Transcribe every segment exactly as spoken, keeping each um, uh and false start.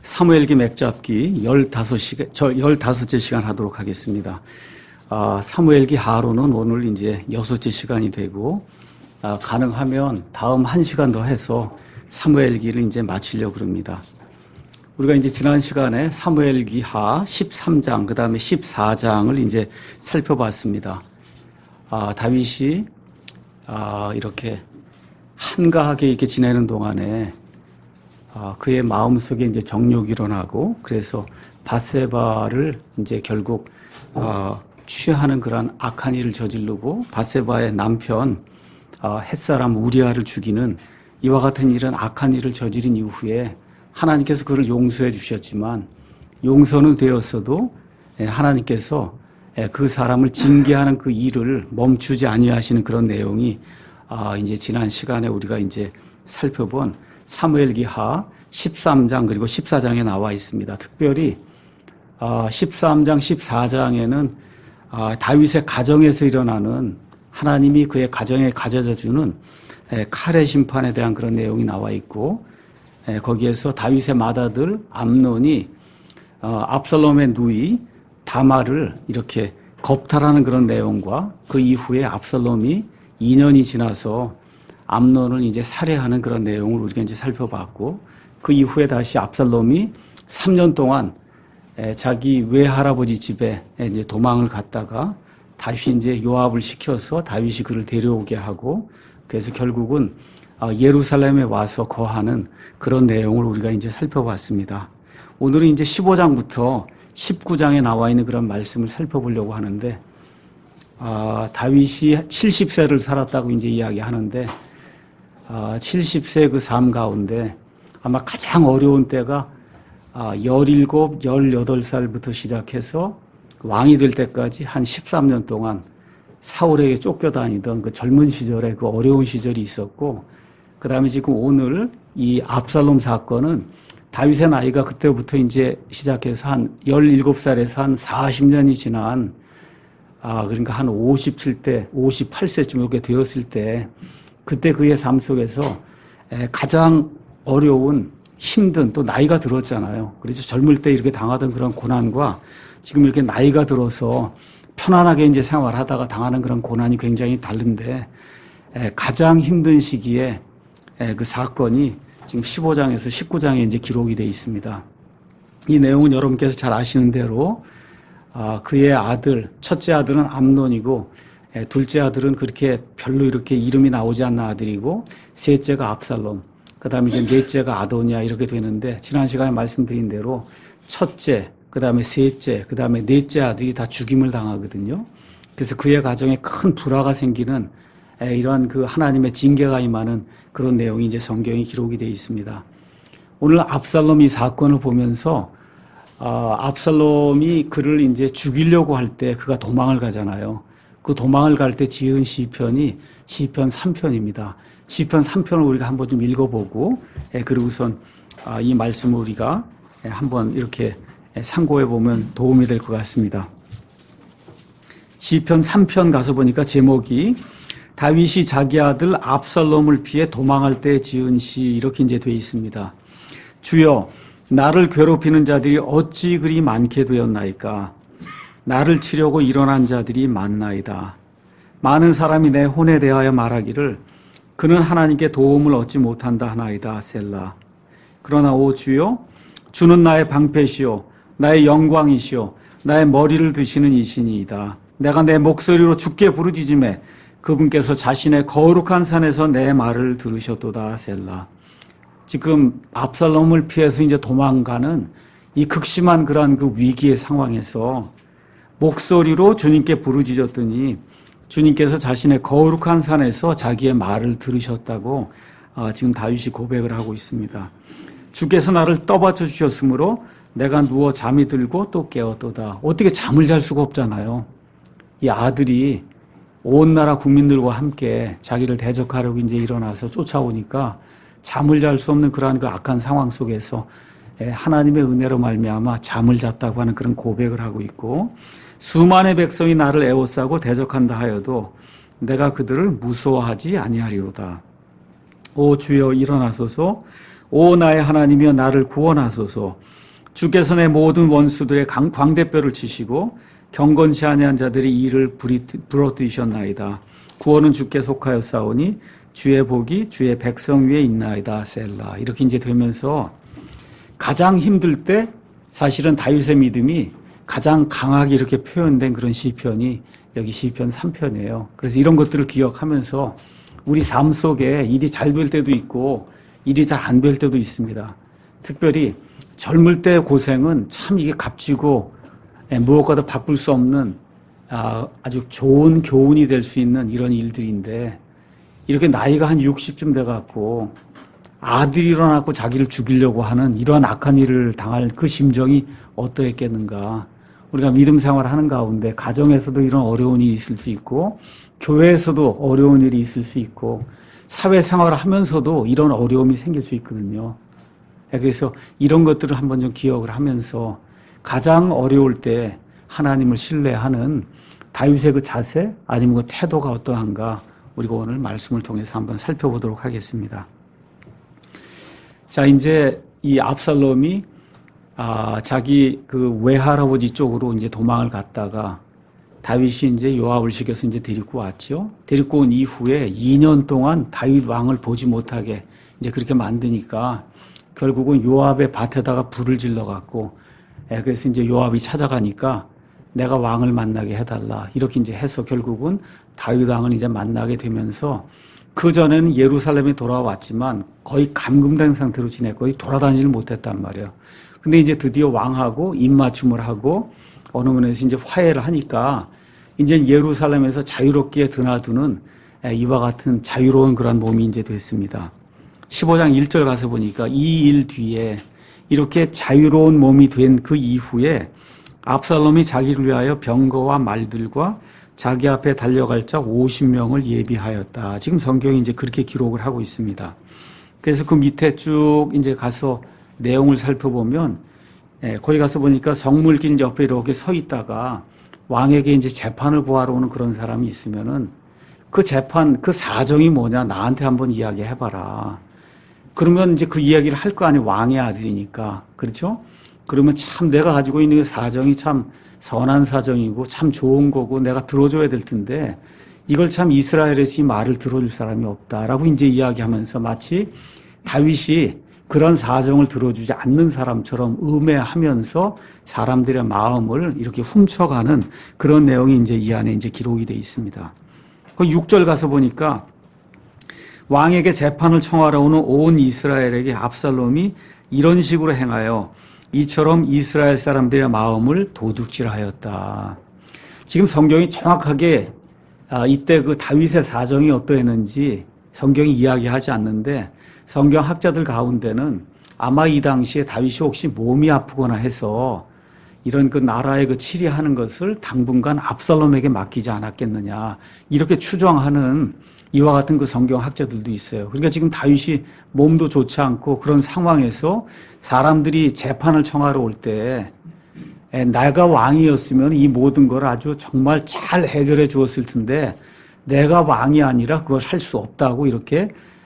사무엘기 맥잡기 열다섯 시간, 저 열다섯째 시간 하도록 하겠습니다. 아, 사무엘기 하로는 오늘 이제 여섯째 시간이 되고, 아, 가능하면 다음 한 시간 더 해서 사무엘기를 이제 마치려고 그럽니다. 우리가 이제 지난 시간에 사무엘기 하 십삼 장, 그 다음에 십사 장을 이제 살펴봤습니다. 아, 다윗이, 아, 이렇게 한가하게 이렇게 지내는 동안에 아, 그의 마음속에 이제 정욕이 일어나고, 그래서 바세바를 이제 결국 아, 취하는 그런 악한 일을 저지르고, 바세바의 남편 아, 햇사람 우리아를 죽이는 이와 같은 일은 악한 일을 저지른 이후에 하나님께서 그를 용서해 주셨지만, 용서는 되었어도 하나님께서 그 사람을 징계하는 그 일을 멈추지 아니하시는 그런 내용이 아, 이제 지난 시간에 우리가 이제 살펴본 사무엘기 하 십삼 장 그리고 십사 장에 나와 있습니다. 특별히 십삼 장, 십사 장에는 다윗의 가정에서 일어나는 하나님이 그의 가정에 가져다 주는 칼의 심판에 대한 그런 내용이 나와 있고, 거기에서 다윗의 맏아들 암논이 압살롬의 누이 다말을 이렇게 겁탈하는 그런 내용과, 그 이후에 압살롬이 이 년이 지나서 암논을 이제 살해하는 그런 내용을 우리가 이제 살펴봤고, 그 이후에 다시 압살롬이 삼 년 동안 자기 외할아버지 집에 이제 도망을 갔다가 다시 이제 요압을 시켜서 다윗이 그를 데려오게 하고, 그래서 결국은 예루살렘에 와서 거하는 그런 내용을 우리가 이제 살펴봤습니다. 오늘은 이제 십오 장부터 십구 장에 나와 있는 그런 말씀을 살펴보려고 하는데, 아, 다윗이 칠십 세를 살았다고 이제 이야기하는데, 아, 칠십 세 그 삶 가운데 아마 가장 어려운 때가 아, 열일곱, 열여덟 살부터 시작해서 왕이 될 때까지 한 십삼 년 동안 사울에게 쫓겨다니던 그 젊은 시절에 그 어려운 시절이 있었고, 그 다음에 지금 오늘 이 압살롬 사건은 다윗의 나이가 그때부터 이제 시작해서 한 열일곱 살에서 한 사십 년이 지난, 아, 그러니까 한 오십칠 대, 오십팔 세쯤 이렇게 되었을 때, 그때 그의 삶 속에서 가장 어려운, 힘든, 또 나이가 들었잖아요. 그래서 젊을 때 이렇게 당하던 그런 고난과 지금 이렇게 나이가 들어서 편안하게 이제 생활하다가 당하는 그런 고난이 굉장히 다른데, 가장 힘든 시기에 그 사건이 지금 십오 장에서 십구 장에 이제 기록이 되어 있습니다. 이 내용은 여러분께서 잘 아시는 대로 그의 아들, 첫째 아들은 암논이고, 둘째 아들은 그렇게 별로 이렇게 이름이 나오지 않는 아들이고, 셋째가 압살롬, 그 다음에 이제 넷째가 아도니아 이렇게 되는데, 지난 시간에 말씀드린 대로 첫째, 그 다음에 셋째, 그 다음에 넷째 아들이 다 죽임을 당하거든요. 그래서 그의 가정에 큰 불화가 생기는 이러한 그 하나님의 징계가 임하는 그런 내용이 이제 성경에 기록이 되어 있습니다. 오늘 압살롬 이 사건을 보면서 아, 압살롬이 그를 이제 죽이려고 할 때 그가 도망을 가잖아요. 그 도망을 갈 때 지은 시편이 시편 삼 편입니다. 시편 삼 편을 우리가 한번 좀 읽어보고, 예, 그리고선 아, 이 말씀을 우리가 예, 한번 이렇게 상고해 보면 도움이 될 것 같습니다. 시편 삼 편 가서 보니까 제목이 다윗이 자기 아들 압살롬을 피해 도망할 때 지은 시, 이렇게 이제 되어 있습니다. 주여, 나를 괴롭히는 자들이 어찌 그리 많게 되었나이까? 나를 치려고 일어난 자들이 많나이다. 많은 사람이 내 혼에 대하여 말하기를 그는 하나님께 도움을 얻지 못한다 하나이다. 셀라. 그러나 오 주여, 주는 나의 방패시오, 나의 영광이시오, 나의 머리를 드시는 이신이이다. 내가 내 목소리로 주께 부르짖음에 그분께서 자신의 거룩한 산에서 내 말을 들으셨도다. 셀라. 지금 압살롬을 피해서 이제 도망가는 이 극심한 그러한 그 위기의 상황에서 목소리로 주님께 부르짖었더니 주님께서 자신의 거룩한 산에서 자기의 말을 들으셨다고 지금 다윗이 고백을 하고 있습니다. 주께서 나를 떠받쳐 주셨으므로 내가 누워 잠이 들고 또 깨었도다. 어떻게 잠을 잘 수가 없잖아요. 이 아들이 온 나라 국민들과 함께 자기를 대적하려고 이제 일어나서 쫓아오니까 잠을 잘 수 없는 그러한 그 악한 상황 속에서 하나님의 은혜로 말미암아 잠을 잤다고 하는 그런 고백을 하고 있고, 수만의 백성이 나를 애워싸고 대적한다 하여도 내가 그들을 무서워하지 아니하리로다. 오 주여 일어나소서, 오 나의 하나님이여 나를 구원하소서. 주께서 내 모든 원수들의 광대뼈를 치시고 경건치 아니한 자들의 이를 부러뜨리셨나이다. 구원은 주께 속하여 싸우니 주의 복이 주의 백성 위에 있나이다. 셀라. 이렇게 이제 되면서 가장 힘들 때 사실은 다윗의 믿음이 가장 강하게 이렇게 표현된 그런 시편이 여기 시편 삼 편이에요. 그래서 이런 것들을 기억하면서 우리 삶 속에 일이 잘 될 때도 있고 일이 잘 안 될 때도 있습니다. 특별히 젊을 때의 고생은 참 이게 값지고 무엇과도 바꿀 수 없는 아주 좋은 교훈이 될 수 있는 이런 일들인데 이렇게 나이가 한 육십쯤 돼갖고 아들이 일어나고 자기를 죽이려고 하는 이러한 악한 일을 당할 그 심정이 어떠했겠는가. 우리가 믿음 생활하는 가운데 가정에서도 이런 어려운 일이 있을 수 있고 교회에서도 어려운 일이 있을 수 있고 사회생활을 하면서도 이런 어려움이 생길 수 있거든요. 그래서 이런 것들을 한번 좀 기억을 하면서 가장 어려울 때 하나님을 신뢰하는 다윗의 그 자세 아니면 그 태도가 어떠한가 우리가 오늘 말씀을 통해서 한번 살펴보도록 하겠습니다. 자, 이제 이 압살롬이 아, 자기 그 외할아버지 쪽으로 이제 도망을 갔다가 다윗이 이제 요압을 시켜서 이제 데리고 왔죠. 데리고 온 이후에 이 년 동안 다윗 왕을 보지 못하게 이제 그렇게 만드니까 결국은 요압의 밭에다가 불을 질러 갖고 그래서 이제 요압이 찾아가니까 내가 왕을 만나게 해달라 이렇게 이제 해서 결국은 다윗 왕을 이제 만나게 되면서 그 전에는 예루살렘에 돌아왔지만 거의 감금된 상태로 지냈고 거의 돌아다니질 못했단 말이에요. 근데 이제 드디어 왕하고 입맞춤을 하고 어느 면에서 이제 화해를 하니까 이제 예루살렘에서 자유롭게 드나드는 이와 같은 자유로운 그런 몸이 이제 됐습니다. 십오 장 일 절 가서 보니까 이 일 뒤에 이렇게 자유로운 몸이 된 그 이후에 압살롬이 자기를 위하여 병거와 말들과 자기 앞에 달려갈 자 오십 명을 예비하였다. 지금 성경이 이제 그렇게 기록을 하고 있습니다. 그래서 그 밑에 쭉 이제 가서 내용을 살펴보면, 예, 거기 가서 보니까 성물긴 옆에 이렇게 서 있다가 왕에게 이제 재판을 구하러 오는 그런 사람이 있으면은 그 재판, 그 사정이 뭐냐, 나한테 한번 이야기해봐라. 그러면 이제 그 이야기를 할 거 아니에요. 왕의 아들이니까. 그렇죠? 그러면 참 내가 가지고 있는 그 사정이 참 선한 사정이고 참 좋은 거고 내가 들어줘야 될 텐데 이걸 참 이스라엘에서 이 말을 들어줄 사람이 없다라고 이제 이야기하면서 마치 다윗이 그런 사정을 들어주지 않는 사람처럼 음해하면서 사람들의 마음을 이렇게 훔쳐가는 그런 내용이 이제 이 안에 이제 기록이 되어 있습니다. 그 육 절 가서 보니까 왕에게 재판을 청하러 오는 온 이스라엘에게 압살롬이 이런 식으로 행하여 이처럼 이스라엘 사람들의 마음을 도둑질하였다. 지금 성경이 정확하게 이때 그 다윗의 사정이 어떠했는지 성경이 이야기하지 않는데 성경 학자들 가운데는 아마 이 당시에 다윗이 혹시 몸이 아프거나 해서 이런 그 나라의 그 치리하는 것을 당분간 압살롬에게 맡기지 않았겠느냐 이렇게 추정하는 이와 같은 그 성경 학자들도 있어요. 그러니까 지금 다윗이 몸도 좋지 않고 그런 상황에서 사람들이 재판을 청하러 올 때 내가 왕이었으면 이 모든 걸 아주 정말 잘 해결해 주었을 텐데 내가 왕이 아니라 그걸 할 수 없다고 이렇게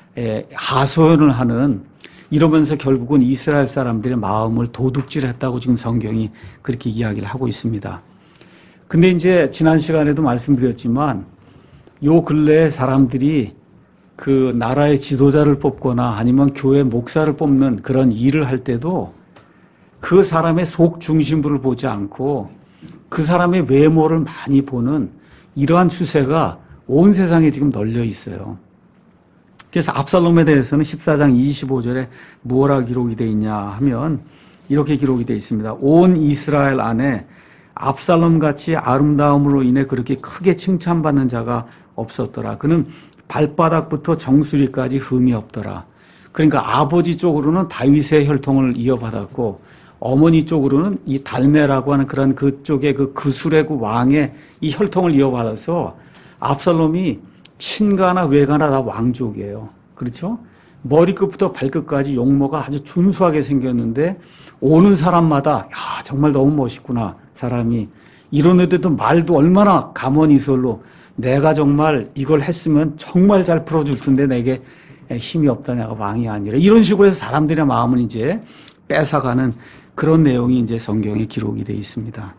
하소연을 하는 이러면서 결국은 이스라엘 사람들의 마음을 도둑질했다고 지금 성경이 그렇게 이야기를 하고 있습니다. 근데 이제 지난 시간에도 말씀드렸지만 요 근래에 사람들이 그 나라의 지도자를 뽑거나 아니면 교회 목사를 뽑는 그런 일을 할 때도 그 사람의 속 중심부를 보지 않고 그 사람의 외모를 많이 보는 이러한 추세가 온 세상에 지금 널려 있어요. 그래서 압살롬에 대해서는 십사 장 이십오 절에 무엇라 기록이 되어 있냐 하면 이렇게 기록이 되어 있습니다. 온 이스라엘 안에 압살롬같이 아름다움으로 인해 그렇게 크게 칭찬받는 자가 없었더라. 그는 발바닥부터 정수리까지 흠이 없더라. 그러니까 아버지 쪽으로는 다윗의 혈통을 이어받았고 어머니 쪽으로는 이 달메라고 하는 그런 그쪽의 그 그술의 그 왕의 이 혈통을 이어받아서 압살롬이 친가나 외가나 다 왕족이에요. 그렇죠? 머리끝부터 발끝까지 용모가 아주 준수하게 생겼는데 오는 사람마다 야 정말 너무 멋있구나 사람이 이러는데도 말도 얼마나 가머니설로 내가 정말 이걸 했으면 정말 잘 풀어줄 텐데 내게 힘이 없다, 내가 왕이 아니라. 이런 식으로 해서 사람들의 마음을 이제 뺏어가는 그런 내용이 이제 성경에 기록이 되어 있습니다.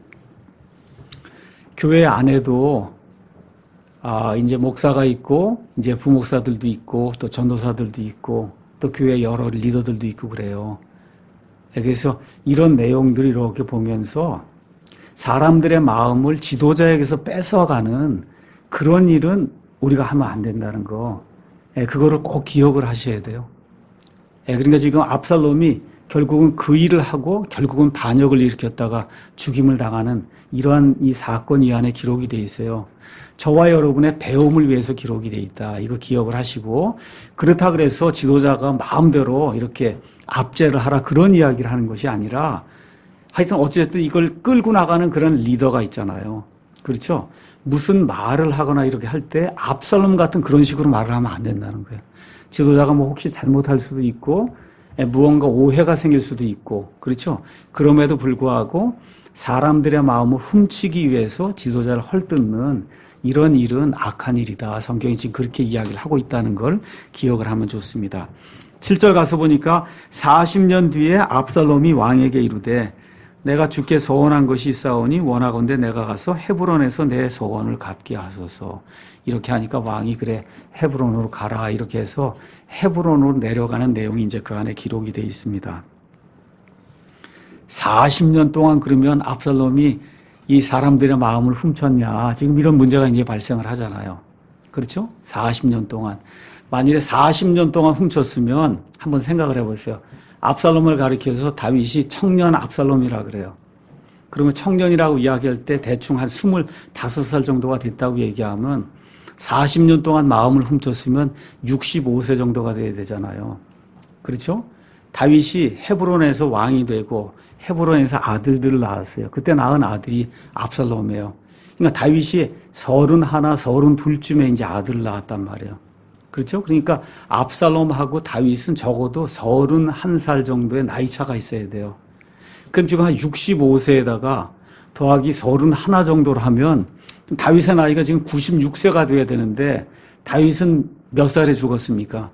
교회 안에도 아, 이제 목사가 있고, 이제 부목사들도 있고, 또 전도사들도 있고, 또 교회 여러 리더들도 있고 그래요. 그래서 이런 내용들을 이렇게 보면서 사람들의 마음을 지도자에게서 뺏어가는 그런 일은 우리가 하면 안 된다는 거. 그거를 꼭 기억을 하셔야 돼요. 그러니까 지금 압살롬이 결국은 그 일을 하고 결국은 반역을 일으켰다가 죽임을 당하는 이러한 이 사건 이 안에 기록이 돼 있어요. 저와 여러분의 배움을 위해서 기록이 돼 있다. 이거 기억을 하시고, 그렇다 그래서 지도자가 마음대로 이렇게 압제를 하라 그런 이야기를 하는 것이 아니라, 하여튼 어쨌든 이걸 끌고 나가는 그런 리더가 있잖아요. 그렇죠? 무슨 말을 하거나 이렇게 할 때 압살롬 같은 그런 식으로 말을 하면 안 된다는 거예요. 지도자가 뭐 혹시 잘못할 수도 있고 무언가 오해가 생길 수도 있고, 그렇죠? 그럼에도 불구하고 사람들의 마음을 훔치기 위해서 지도자를 헐뜯는 이런 일은 악한 일이다. 성경이 지금 그렇게 이야기를 하고 있다는 걸 기억을 하면 좋습니다. 칠 절 가서 보니까 사십 년 뒤에 압살롬이 왕에게 이르되 내가 주께 소원한 것이 있사오니 원하건대 내가 가서 헤브론에서 내 소원을 갚게 하소서. 이렇게 하니까 왕이 그래 헤브론으로 가라 이렇게 해서 헤브론으로 내려가는 내용이 이제 그 안에 기록이 되어 있습니다. 사십 년 동안 그러면 압살롬이 이 사람들의 마음을 훔쳤냐, 지금 이런 문제가 이제 발생을 하잖아요. 그렇죠? 사십 년 동안. 만일에 사십 년 동안 훔쳤으면 한번 생각을 해보세요. 압살롬을 가리켜서 다윗이 청년 압살롬이라 그래요. 그러면 청년이라고 이야기할 때 대충 한 스물다섯 살 정도가 됐다고 얘기하면 사십 년 동안 마음을 훔쳤으면 육십오 세 정도가 돼야 되잖아요. 그렇죠? 다윗이 헤브론에서 왕이 되고 헤브론에서 아들들을 낳았어요. 그때 낳은 아들이 압살롬이에요. 그러니까 다윗이 서른하나, 서른둘쯤에 이제 아들을 낳았단 말이에요. 그렇죠? 그러니까 압살롬하고 다윗은 적어도 서른한 살 정도의 나이 차가 있어야 돼요. 그럼 지금 한 육십오 세에다가 더하기 서른하나 정도로 하면 다윗의 나이가 지금 구십육 세가 돼야 되는데 다윗은 몇 살에 죽었습니까?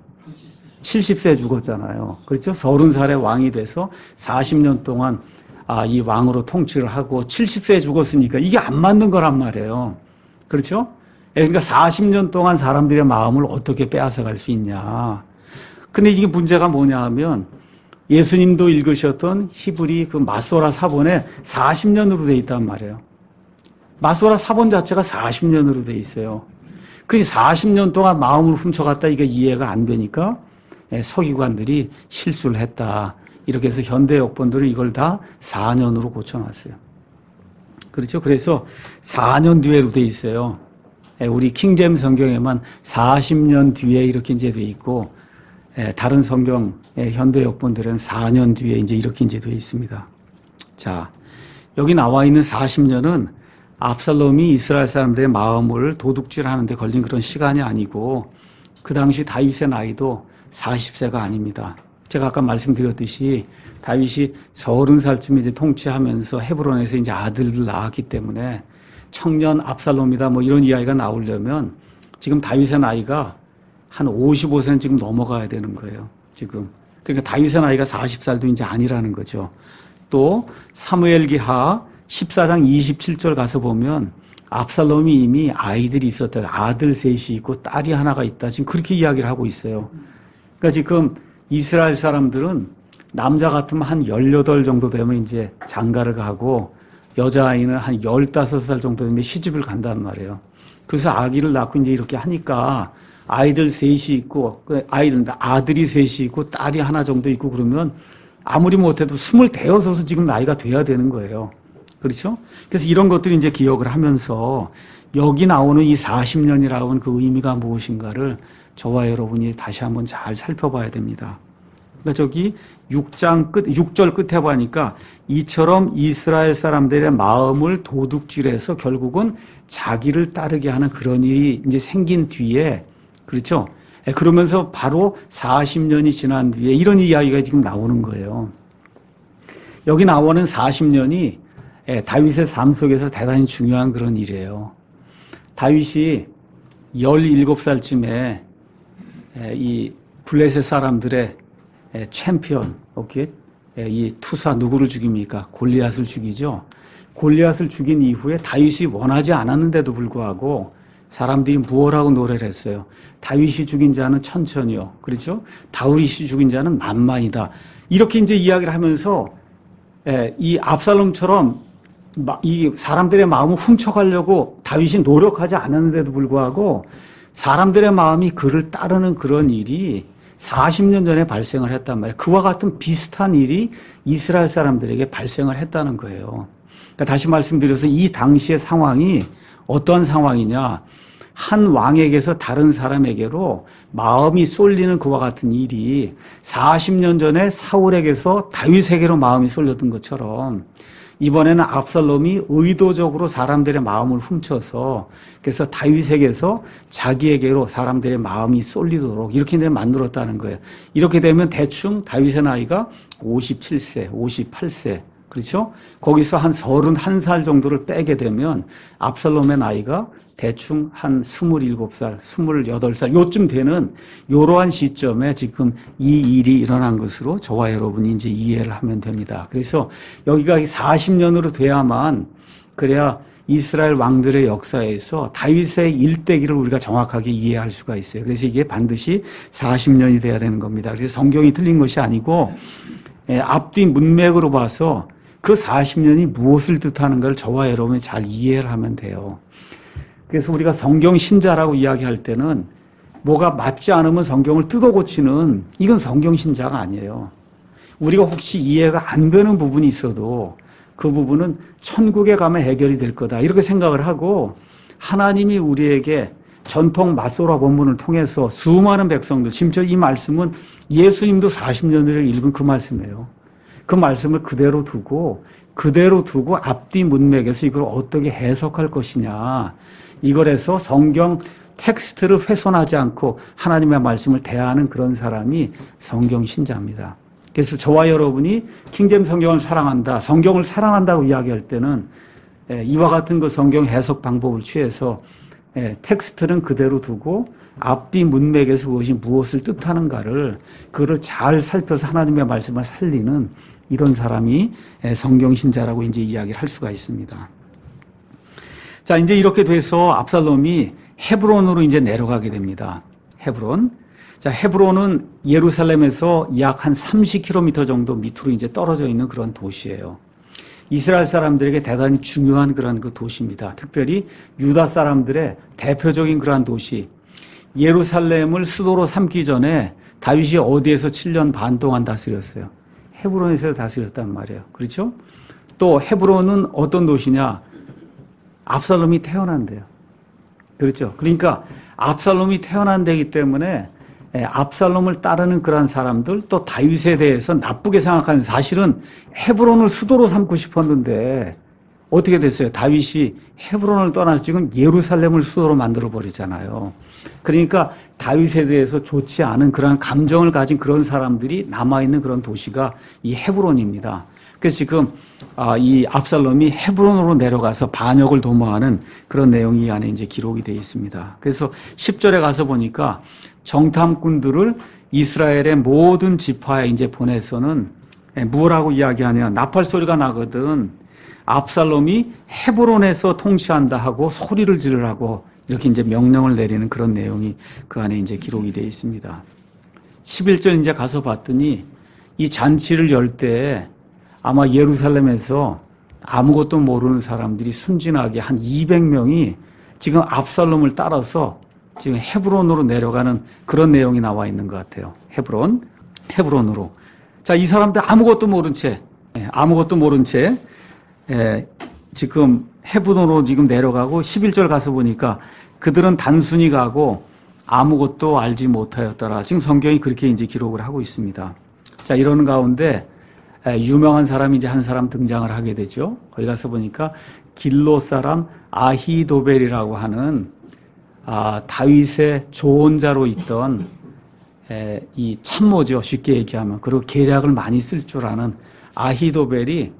칠십 세에 죽었잖아요. 그렇죠? 서른 살에 왕이 돼서 사십 년 동안 아, 이 왕으로 통치를 하고 칠십 세에 죽었으니까 이게 안 맞는 거란 말이에요. 그렇죠? 그러니까 사십 년 동안 사람들의 마음을 어떻게 빼앗아갈 수 있냐. 근데 이게 문제가 뭐냐 하면 예수님도 읽으셨던 히브리 그 마소라 사본에 사십 년으로 돼 있단 말이에요. 마소라 사본 자체가 사십 년으로 돼 있어요. 그 사십 년 동안 마음을 훔쳐갔다 이게 이해가 안 되니까 서기관들이 실수를 했다. 이렇게 해서 현대 역본들은 이걸 다 사 년으로 고쳐놨어요. 그렇죠? 그래서 사 년 뒤에로 돼 있어요. 우리 킹제임 성경에만 사십 년 뒤에 이렇게 이제 돼 있고, 다른 성경 현대 역본들은 사 년 뒤에 이제 이렇게 이제 돼 있습니다. 자, 여기 나와 있는 사십 년은 압살롬이 이스라엘 사람들의 마음을 도둑질하는 데 걸린 그런 시간이 아니고, 그 당시 다윗의 나이도 사십 세가 아닙니다. 제가 아까 말씀드렸듯이 다윗이 서른 살쯤 이제 통치하면서 헤브론에서 이제 아들을 낳았기 때문에 청년 압살롬이다 뭐 이런 이야기가 나오려면 지금 다윗의 나이가 한 오십오 세는 지금 넘어가야 되는 거예요. 지금. 그러니까 다윗의 나이가 사십 살도 이제 아니라는 거죠. 또 사무엘기하 십사 장 이십칠 절 가서 보면 압살롬이 이미 아이들이 있었다. 아들 셋이 있고 딸이 하나가 있다. 지금 그렇게 이야기를 하고 있어요. 그러니까 지금 이스라엘 사람들은 남자 같으면 한 열여덟 정도 되면 이제 장가를 가고 여자아이는 한 열다섯 살 정도 되면 시집을 간단 말이에요. 그래서 아기를 낳고 이제 이렇게 하니까 아이들 셋이 있고, 아이들, 아들이 셋이 있고, 딸이 하나 정도 있고 그러면 아무리 못해도 스물대여섯은 지금 나이가 돼야 되는 거예요. 그렇죠? 그래서 이런 것들이 이제 기억을 하면서 여기 나오는 이 사십 년이라고 하는 그 의미가 무엇인가를 저와 여러분이 다시 한번 잘 살펴봐야 됩니다. 그러니까 저기 육 장 끝, 육 절 끝에 보니까 이처럼 이스라엘 사람들의 마음을 도둑질해서 결국은 자기를 따르게 하는 그런 일이 이제 생긴 뒤에, 그렇죠? 그러면서 바로 사십 년이 지난 뒤에 이런 이야기가 지금 나오는 거예요. 여기 나오는 사십 년이 다윗의 삶 속에서 대단히 중요한 그런 일이에요. 다윗이 열일곱 살쯤에 이 블레셋 사람들의 챔피언, 오케이? 이 투사 누구를 죽입니까? 골리앗을 죽이죠. 골리앗을 죽인 이후에 다윗이 원하지 않았는데도 불구하고 사람들이 무엇라고 노래를 했어요? 다윗이 죽인 자는 천천히요. 그렇죠? 다윗이 죽인 자는 만만이다. 이렇게 이제 이야기를 하면서 이 압살롬처럼 이 사람들의 마음을 훔쳐가려고 다윗이 노력하지 않았는데도 불구하고 사람들의 마음이 그를 따르는 그런 일이 사십 년 전에 발생을 했단 말이에요. 그와 같은 비슷한 일이 이스라엘 사람들에게 발생을 했다는 거예요. 그러니까 다시 말씀드려서 이 당시의 상황이 어떤 상황이냐. 한 왕에게서 다른 사람에게로 마음이 쏠리는 그와 같은 일이 사십 년 전에 사울에게서 다윗에게로 마음이 쏠렸던 것처럼 이번에는 압살롬이 의도적으로 사람들의 마음을 훔쳐서 그래서 다윗에게서 자기에게로 사람들의 마음이 쏠리도록 이렇게 만들었다는 거예요. 이렇게 되면 대충 다윗의 나이가 오십칠 세, 오십팔 세 그렇죠? 거기서 한 서른한 살 정도를 빼게 되면 압살롬의 나이가 대충 한 스물일곱 살, 스물여덟 살 요쯤 되는 이러한 시점에 지금 이 일이 일어난 것으로 저와 여러분이 이제 이해를 하면 됩니다. 그래서 여기가 사십 년으로 돼야만 그래야 이스라엘 왕들의 역사에서 다윗의 일대기를 우리가 정확하게 이해할 수가 있어요. 그래서 이게 반드시 사십 년이 돼야 되는 겁니다. 그래서 성경이 틀린 것이 아니고 앞뒤 문맥으로 봐서 그 사십 년이 무엇을 뜻하는가를 저와 여러분이 잘 이해를 하면 돼요. 그래서 우리가 성경 신자라고 이야기할 때는 뭐가 맞지 않으면 성경을 뜯어 고치는 이건 성경 신자가 아니에요. 우리가 혹시 이해가 안 되는 부분이 있어도 그 부분은 천국에 가면 해결이 될 거다 이렇게 생각을 하고 하나님이 우리에게 전통 마소라 본문을 통해서 수많은 백성들 심지어 이 말씀은 예수님도 사십 년을 읽은 그 말씀이에요. 그 말씀을 그대로 두고 그대로 두고 앞뒤 문맥에서 이걸 어떻게 해석할 것이냐 이걸 해서 성경 텍스트를 훼손하지 않고 하나님의 말씀을 대하는 그런 사람이 성경 신자입니다. 그래서 저와 여러분이 킹제임스 성경을 사랑한다, 성경을 사랑한다고 이야기할 때는 이와 같은 그 성경 해석 방법을 취해서 텍스트는 그대로 두고 앞뒤 문맥에서 그것이 무엇을 뜻하는가를 그를 잘 살펴서 하나님의 말씀을 살리는 이런 사람이 성경 신자라고 이제 이야기를 할 수가 있습니다. 자, 이제 이렇게 돼서 압살롬이 헤브론으로 이제 내려가게 됩니다. 헤브론. 자, 헤브론은 예루살렘에서 약 한 삼십 킬로미터 정도 밑으로 이제 떨어져 있는 그런 도시예요. 이스라엘 사람들에게 대단히 중요한 그런 그 도시입니다. 특별히 유다 사람들의 대표적인 그러한 도시. 예루살렘을 수도로 삼기 전에 다윗이 어디에서 칠 년 반 동안 다스렸어요? 헤브론에서 다스렸단 말이에요. 그렇죠? 또 헤브론은 어떤 도시냐? 압살롬이 태어난 데요. 그렇죠? 그러니까 압살롬이 태어난 데이기 때문에 압살롬을 따르는 그러한 사람들 또 다윗에 대해서 나쁘게 생각하는 사실은 헤브론을 수도로 삼고 싶었는데 어떻게 됐어요? 다윗이 헤브론을 떠나서 지금 예루살렘을 수도로 만들어 버리잖아요. 그러니까 다윗에 대해서 좋지 않은 그런 감정을 가진 그런 사람들이 남아있는 그런 도시가 이 헤브론입니다. 그래서 지금 이 압살롬이 헤브론으로 내려가서 반역을 도모하는 그런 내용이 이 안에 이제 기록이 되어 있습니다. 그래서 십 절에 가서 보니까 정탐꾼들을 이스라엘의 모든 지파에 이제 보내서는 뭐라고 이야기하냐. 나팔 소리가 나거든. 압살롬이 헤브론에서 통치한다 하고 소리를 지르라고 이렇게 이제 명령을 내리는 그런 내용이 그 안에 이제 기록이 되어 있습니다. 십일 절 이제 가서 봤더니 이 잔치를 열 때 아마 예루살렘에서 아무것도 모르는 사람들이 순진하게 한 이백 명이 지금 압살롬을 따라서 지금 헤브론으로 내려가는 그런 내용이 나와 있는 것 같아요. 헤브론, 헤브론으로. 자, 이 사람들 아무것도 모른 채, 아무것도 모른 채, 에, 지금 헤브론으로 지금 내려가고 십일 절 가서 보니까 그들은 단순히 가고 아무것도 알지 못하였더라. 지금 성경이 그렇게 이제 기록을 하고 있습니다. 자, 이러는 가운데 유명한 사람이 이제 한 사람 등장을 하게 되죠. 거기 가서 보니까 길로 사람 아히도벨이라고 하는 아, 다윗의 조언자로 있던 에, 이 참모죠. 쉽게 얘기하면. 그리고 계략을 많이 쓸 줄 아는 아히도벨이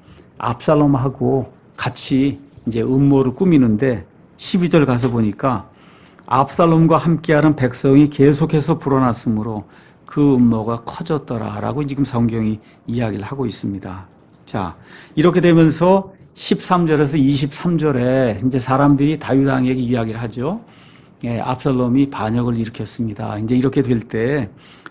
압살롬하고 같이 이제 음모를 꾸미는데 십이 절 가서 보니까 압살롬과 함께하는 백성이 계속해서 불어났으므로 그 음모가 커졌더라라고 지금 성경이 이야기를 하고 있습니다. 자, 이렇게 되면서 십삼 절에서 이십삼 절에 이제 사람들이 다윗 왕에게 이야기를 하죠. 예, 압살롬이 반역을 일으켰습니다. 이제 이렇게 될 때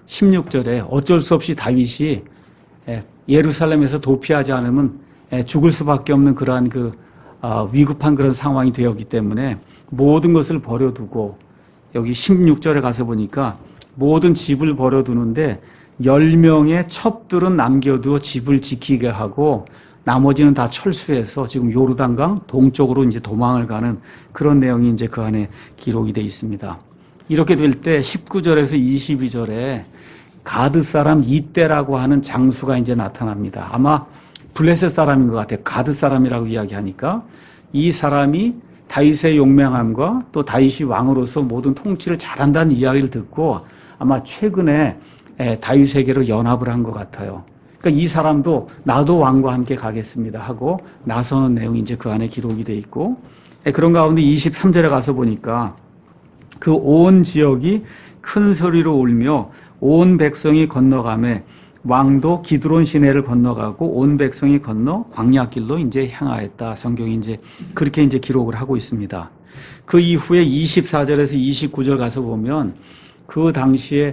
십육 절에 어쩔 수 없이 다윗이 예, 예루살렘에서 도피하지 않으면 예, 죽을 수밖에 없는 그러한 그 어, 위급한 그런 상황이 되었기 때문에 모든 것을 버려두고 여기 십육 절에 가서 보니까 모든 집을 버려두는데 열 명의 첩들은 남겨두어 집을 지키게 하고 나머지는 다 철수해서 지금 요르단강 동쪽으로 이제 도망을 가는 그런 내용이 이제 그 안에 기록이 되어 있습니다. 이렇게 될 때 십구 절에서 이십이 절에 가드 사람 이때라고 하는 장수가 이제 나타납니다. 아마 블레셋 사람인 것 같아요. 가드 사람이라고 이야기하니까 이 사람이 다윗의 용맹함과 또 다윗이 왕으로서 모든 통치를 잘한다는 이야기를 듣고 아마 최근에 다윗에게로 연합을 한 것 같아요. 그러니까 이 사람도 나도 왕과 함께 가겠습니다 하고 나서는 내용이 이제 그 안에 기록이 돼 있고 그런 가운데 이십삼 절에 가서 보니까 그 온 지역이 큰 소리로 울며 온 백성이 건너가매 왕도 기드론 시내를 건너가고 온 백성이 건너 광야길로 이제 향하였다. 성경이 이제 그렇게 이제 기록을 하고 있습니다. 그 이후에 이십사 절에서 이십구 절 가서 보면 그 당시에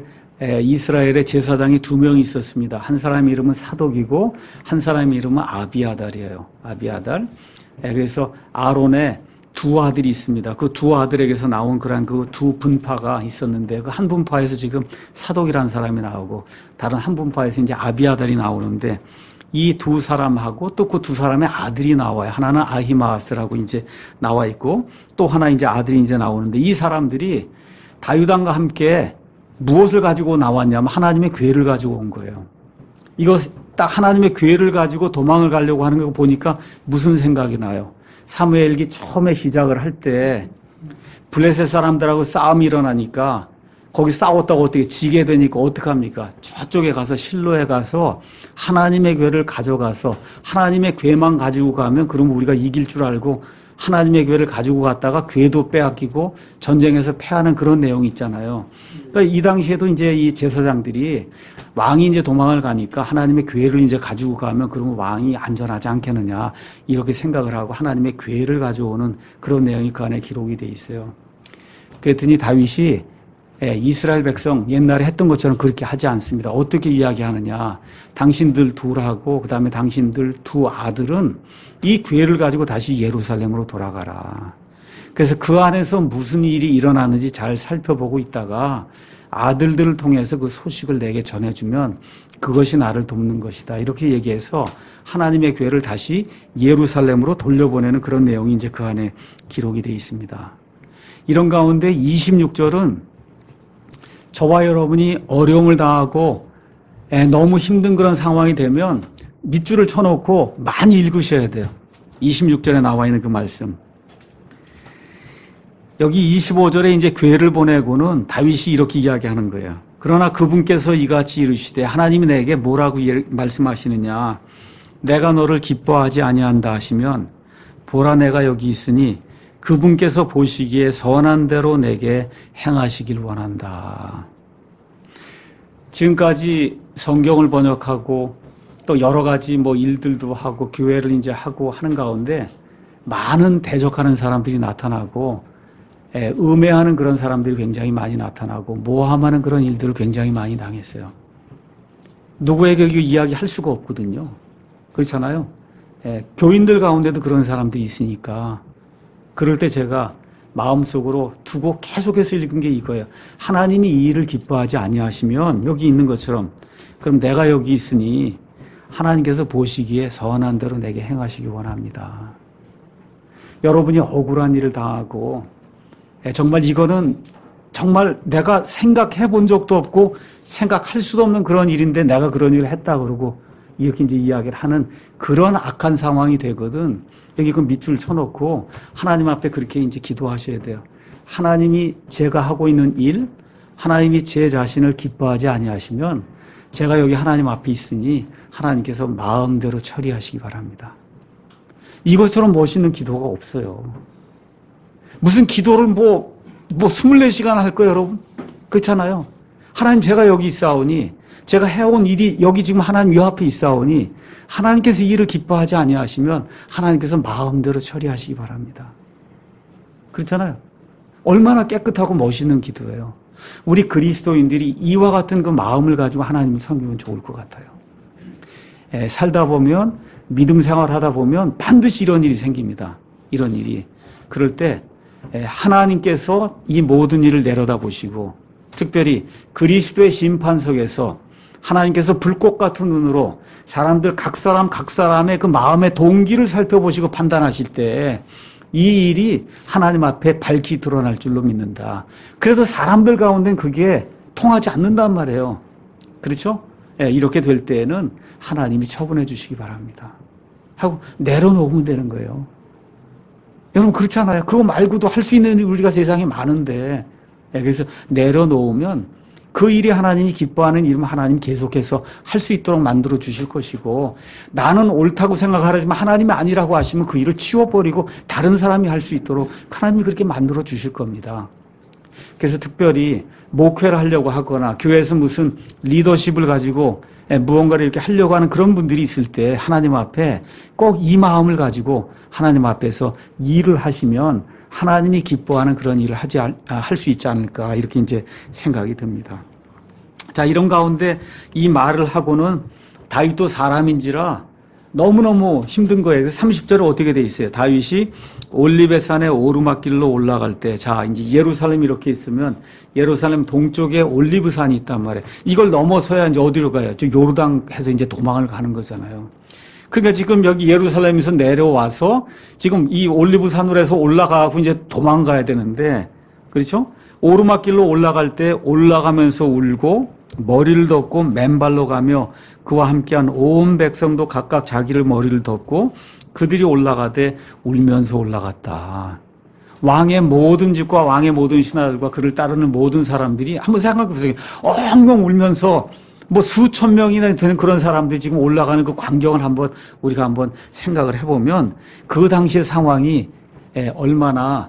이스라엘의 제사장이 두 명이 있었습니다. 한 사람 이름은 사독이고 한 사람 이름은 아비아달이에요. 아비아달. 그래서 아론의 두 아들이 있습니다. 그 두 아들에게서 나온 그런 그 두 분파가 있었는데 그 한 분파에서 지금 사독이라는 사람이 나오고 다른 한 분파에서 이제 아비아달이 나오는데 이 두 사람하고 또 그 두 사람의 아들이 나와요. 하나는 아히마아스라고 이제 나와 있고 또 하나 이제 아들이 이제 나오는데 이 사람들이 다윗 왕과 함께 무엇을 가지고 나왔냐면 하나님의 궤를 가지고 온 거예요. 이거 딱 하나님의 궤를 가지고 도망을 가려고 하는 거 보니까 무슨 생각이 나요? 사무엘기 처음에 시작을 할 때 블레셋 사람들하고 싸움이 일어나니까 거기 싸웠다고 어떻게 지게 되니까 어떡합니까? 저쪽에 가서 실로에 가서 하나님의 궤를 가져가서 하나님의 궤만 가지고 가면 그러면 우리가 이길 줄 알고 하나님의 궤를 가지고 갔다가 궤도 빼앗기고 전쟁에서 패하는 그런 내용이 있잖아요. 그러니까 이 당시에도 이제 이 제사장들이 왕이 이제 도망을 가니까 하나님의 궤를 이제 가지고 가면 그러면 왕이 안전하지 않겠느냐 이렇게 생각을 하고 하나님의 궤를 가져오는 그런 내용이 그 안에 기록이 돼 있어요. 그랬더니 다윗이 이스라엘 백성 옛날에 했던 것처럼 그렇게 하지 않습니다. 어떻게 이야기하느냐. 당신들 둘하고 그다음에 당신들 두 아들은 이 궤를 가지고 다시 예루살렘으로 돌아가라. 그래서 그 안에서 무슨 일이 일어나는지 잘 살펴보고 있다가 아들들을 통해서 그 소식을 내게 전해주면 그것이 나를 돕는 것이다. 이렇게 얘기해서 하나님의 궤를 다시 예루살렘으로 돌려보내는 그런 내용이 이제 그 안에 기록이 되어 있습니다. 이런 가운데 이십육 절은 저와 여러분이 어려움을 당하고 너무 힘든 그런 상황이 되면 밑줄을 쳐놓고 많이 읽으셔야 돼요. 이십육 절에 나와 있는 그 말씀. 여기 이십오 절에 이제 궤를 보내고는 다윗이 이렇게 이야기하는 거예요. 그러나 그분께서 이같이 이르시되 하나님이 내게 뭐라고 말씀하시느냐. 내가 너를 기뻐하지 아니한다 하시면 보라 내가 여기 있으니 그분께서 보시기에 선한 대로 내게 행하시길 원한다. 지금까지 성경을 번역하고 또 여러 가지 뭐 일들도 하고 교회를 이제 하고 하는 가운데 많은 대적하는 사람들이 나타나고 음해하는 그런 사람들이 굉장히 많이 나타나고 모함하는 그런 일들을 굉장히 많이 당했어요. 누구에게 이야기할 수가 없거든요. 그렇잖아요. 교인들 가운데도 그런 사람들이 있으니까 그럴 때 제가 마음속으로 두고 계속해서 읽은 게 이거예요. 하나님이 이 일을 기뻐하지 아니하시면 여기 있는 것처럼 그럼 내가 여기 있으니 하나님께서 보시기에 선한 대로 내게 행하시기 원합니다. 여러분이 억울한 일을 당하고 정말 이거는 정말 내가 생각해 본 적도 없고 생각할 수도 없는 그런 일인데 내가 그런 일을 했다 그러고 이렇게 이제 이야기를 하는 그런 악한 상황이 되거든. 여기 그 밑줄 쳐놓고 하나님 앞에 그렇게 이제 기도하셔야 돼요. 하나님이 제가 하고 있는 일, 하나님이 제 자신을 기뻐하지 아니하시면 제가 여기 하나님 앞에 있으니 하나님께서 마음대로 처리하시기 바랍니다. 이것처럼 멋있는 기도가 없어요. 무슨 기도를 뭐 뭐 스물네 시간 할 거예요, 여러분? 그렇잖아요. 하나님 제가 여기 있사오니 제가 해온 일이 여기 지금 하나님 요 앞에 있사오니 하나님께서 이 일을 기뻐하지 아니하시면 하나님께서 마음대로 처리하시기 바랍니다. 그렇잖아요. 얼마나 깨끗하고 멋있는 기도예요. 우리 그리스도인들이 이와 같은 그 마음을 가지고 하나님을 섬기면 좋을 것 같아요. 에, 살다 보면 믿음 생활하다 보면 반드시 이런 일이 생깁니다. 이런 일이. 그럴 때 하나님께서 이 모든 일을 내려다보시고 특별히 그리스도의 심판석에서 하나님께서 불꽃 같은 눈으로 사람들 각 사람 각 사람의 그 마음의 동기를 살펴보시고 판단하실 때 이 일이 하나님 앞에 밝히 드러날 줄로 믿는다. 그래도 사람들 가운데는 그게 통하지 않는단 말이에요. 그렇죠? 이렇게 될 때에는 하나님이 처분해 주시기 바랍니다. 하고 내려놓으면 되는 거예요. 여러분 그렇잖아요. 그거 말고도 할 수 있는 우리가 세상에 많은데 그래서 내려놓으면 그 일이 하나님이 기뻐하는 일이면 하나님 계속해서 할 수 있도록 만들어 주실 것이고 나는 옳다고 생각하지만 하나님이 아니라고 하시면 그 일을 치워버리고 다른 사람이 할 수 있도록 하나님이 그렇게 만들어 주실 겁니다. 그래서 특별히 목회를 하려고 하거나 교회에서 무슨 리더십을 가지고 무언가를 이렇게 하려고 하는 그런 분들이 있을 때 하나님 앞에 꼭 이 마음을 가지고 하나님 앞에서 일을 하시면 하나님이 기뻐하는 그런 일을 하지, 할 수 있지 않을까, 이렇게 이제 생각이 듭니다. 자, 이런 가운데 이 말을 하고는 다윗도 사람인지라 너무너무 힘든 거예요. 삼십 절에 어떻게 돼 있어요? 다윗이 올리베 산의 오르막길로 올라갈 때, 자, 이제 예루살렘이 이렇게 있으면 예루살렘 동쪽에 올리브 산이 있단 말이에요. 이걸 넘어서야 이제 어디로 가요? 저 요르단 해서 이제 도망을 가는 거잖아요. 그러니까 지금 여기 예루살렘에서 내려와서 지금 이 올리브 산으로 해서 올라가고 이제 도망가야 되는데, 그렇죠? 오르막길로 올라갈 때 올라가면서 울고 머리를 덮고 맨발로 가며 그와 함께한 온 백성도 각각 자기를 머리를 덮고 그들이 올라가되 울면서 올라갔다. 왕의 모든 집과 왕의 모든 신하들과 그를 따르는 모든 사람들이 한번 생각해 보세요. 엉엉 울면서 뭐 수천 명이나 되는 그런 사람들이 지금 올라가는 그 광경을 한번 우리가 한번 생각을 해보면 그 당시의 상황이 얼마나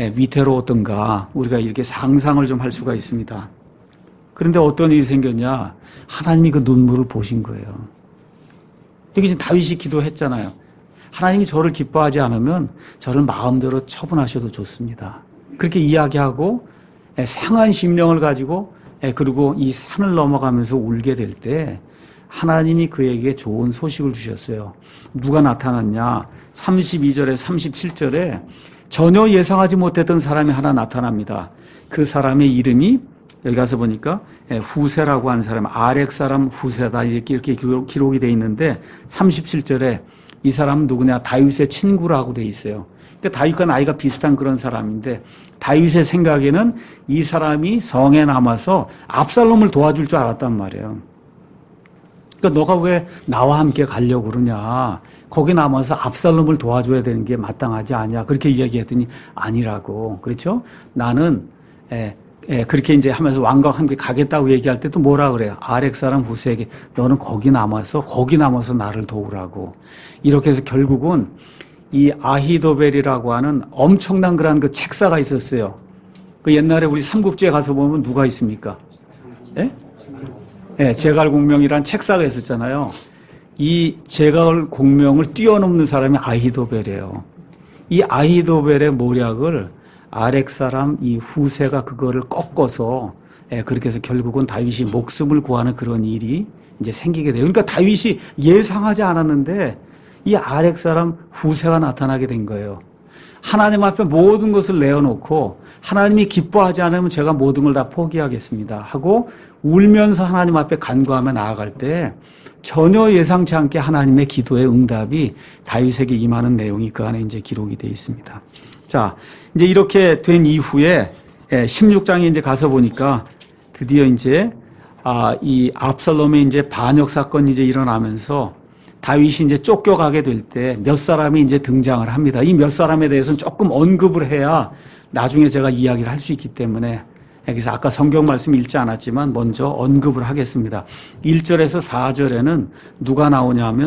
위태로웠던가 우리가 이렇게 상상을 좀 할 수가 있습니다. 그런데 어떤 일이 생겼냐? 하나님이 그 눈물을 보신 거예요. 여기 지금 다윗이 기도했잖아요. 하나님이 저를 기뻐하지 않으면 저를 마음대로 처분하셔도 좋습니다. 그렇게 이야기하고 상한 심령을 가지고 그리고 이 산을 넘어가면서 울게 될 때 하나님이 그에게 좋은 소식을 주셨어요. 누가 나타났냐? 삼십이 절에 삼십칠 절에 전혀 예상하지 못했던 사람이 하나 나타납니다. 그 사람의 이름이 여기 가서 보니까 후세라고 하는 사람, 아렉 사람 후세다 이렇게, 이렇게 기록이 되어 있는데 삼십칠 절에 이 사람은 누구냐? 다윗의 친구라고 되어 있어요. 그러니까 다윗과 나이가 비슷한 그런 사람인데 다윗의 생각에는 이 사람이 성에 남아서 압살롬을 도와줄 줄 알았단 말이에요. 그러니까 너가 왜 나와 함께 가려고 그러냐? 거기 남아서 압살롬을 도와줘야 되는 게 마땅하지 않냐? 그렇게 이야기했더니 아니라고. 그렇죠? 나는 에, 에, 그렇게 이제 하면서 왕과 함께 가겠다고 얘기할 때도 뭐라 그래요? 아렉 사람 후세에게 너는 거기 남아서 거기 남아서 나를 도우라고. 이렇게 해서 결국은 이 아히도벨이라고 하는 엄청난 그런 그 책사가 있었어요. 그 옛날에 우리 삼국지에 가서 보면 누가 있습니까? 예? 예, 제갈공명이란 책사가 있었잖아요. 이 제갈공명을 뛰어넘는 사람이 아히도벨이에요. 이 아히도벨의 모략을 아렉 사람 이 후세가 그거를 꺾어서 예, 그렇게 해서 결국은 다윗이 목숨을 구하는 그런 일이 이제 생기게 돼요. 그러니까 다윗이 예상하지 않았는데 이 아렉 사람 후세가 나타나게 된 거예요. 하나님 앞에 모든 것을 내어놓고 하나님이 기뻐하지 않으면 제가 모든 걸 다 포기하겠습니다 하고 울면서 하나님 앞에 간구하며 나아갈 때 전혀 예상치 않게 하나님의 기도의 응답이 다윗에게 임하는 내용이 그 안에 이제 기록이 되어 있습니다. 자, 이제 이렇게 된 이후에 십육 장에 이제 가서 보니까 드디어 이제 아, 이 압살롬의 이제 반역 사건이 이제 일어나면서 다윗이 이제 쫓겨가게 될 때 몇 사람이 이제 등장을 합니다. 이 몇 사람에 대해서는 조금 언급을 해야 나중에 제가 이야기를 할 수 있기 때문에 그래서 아까 성경 말씀 읽지 않았지만 먼저 언급을 하겠습니다. 일 절에서 사 절에는 누가 나오냐 하면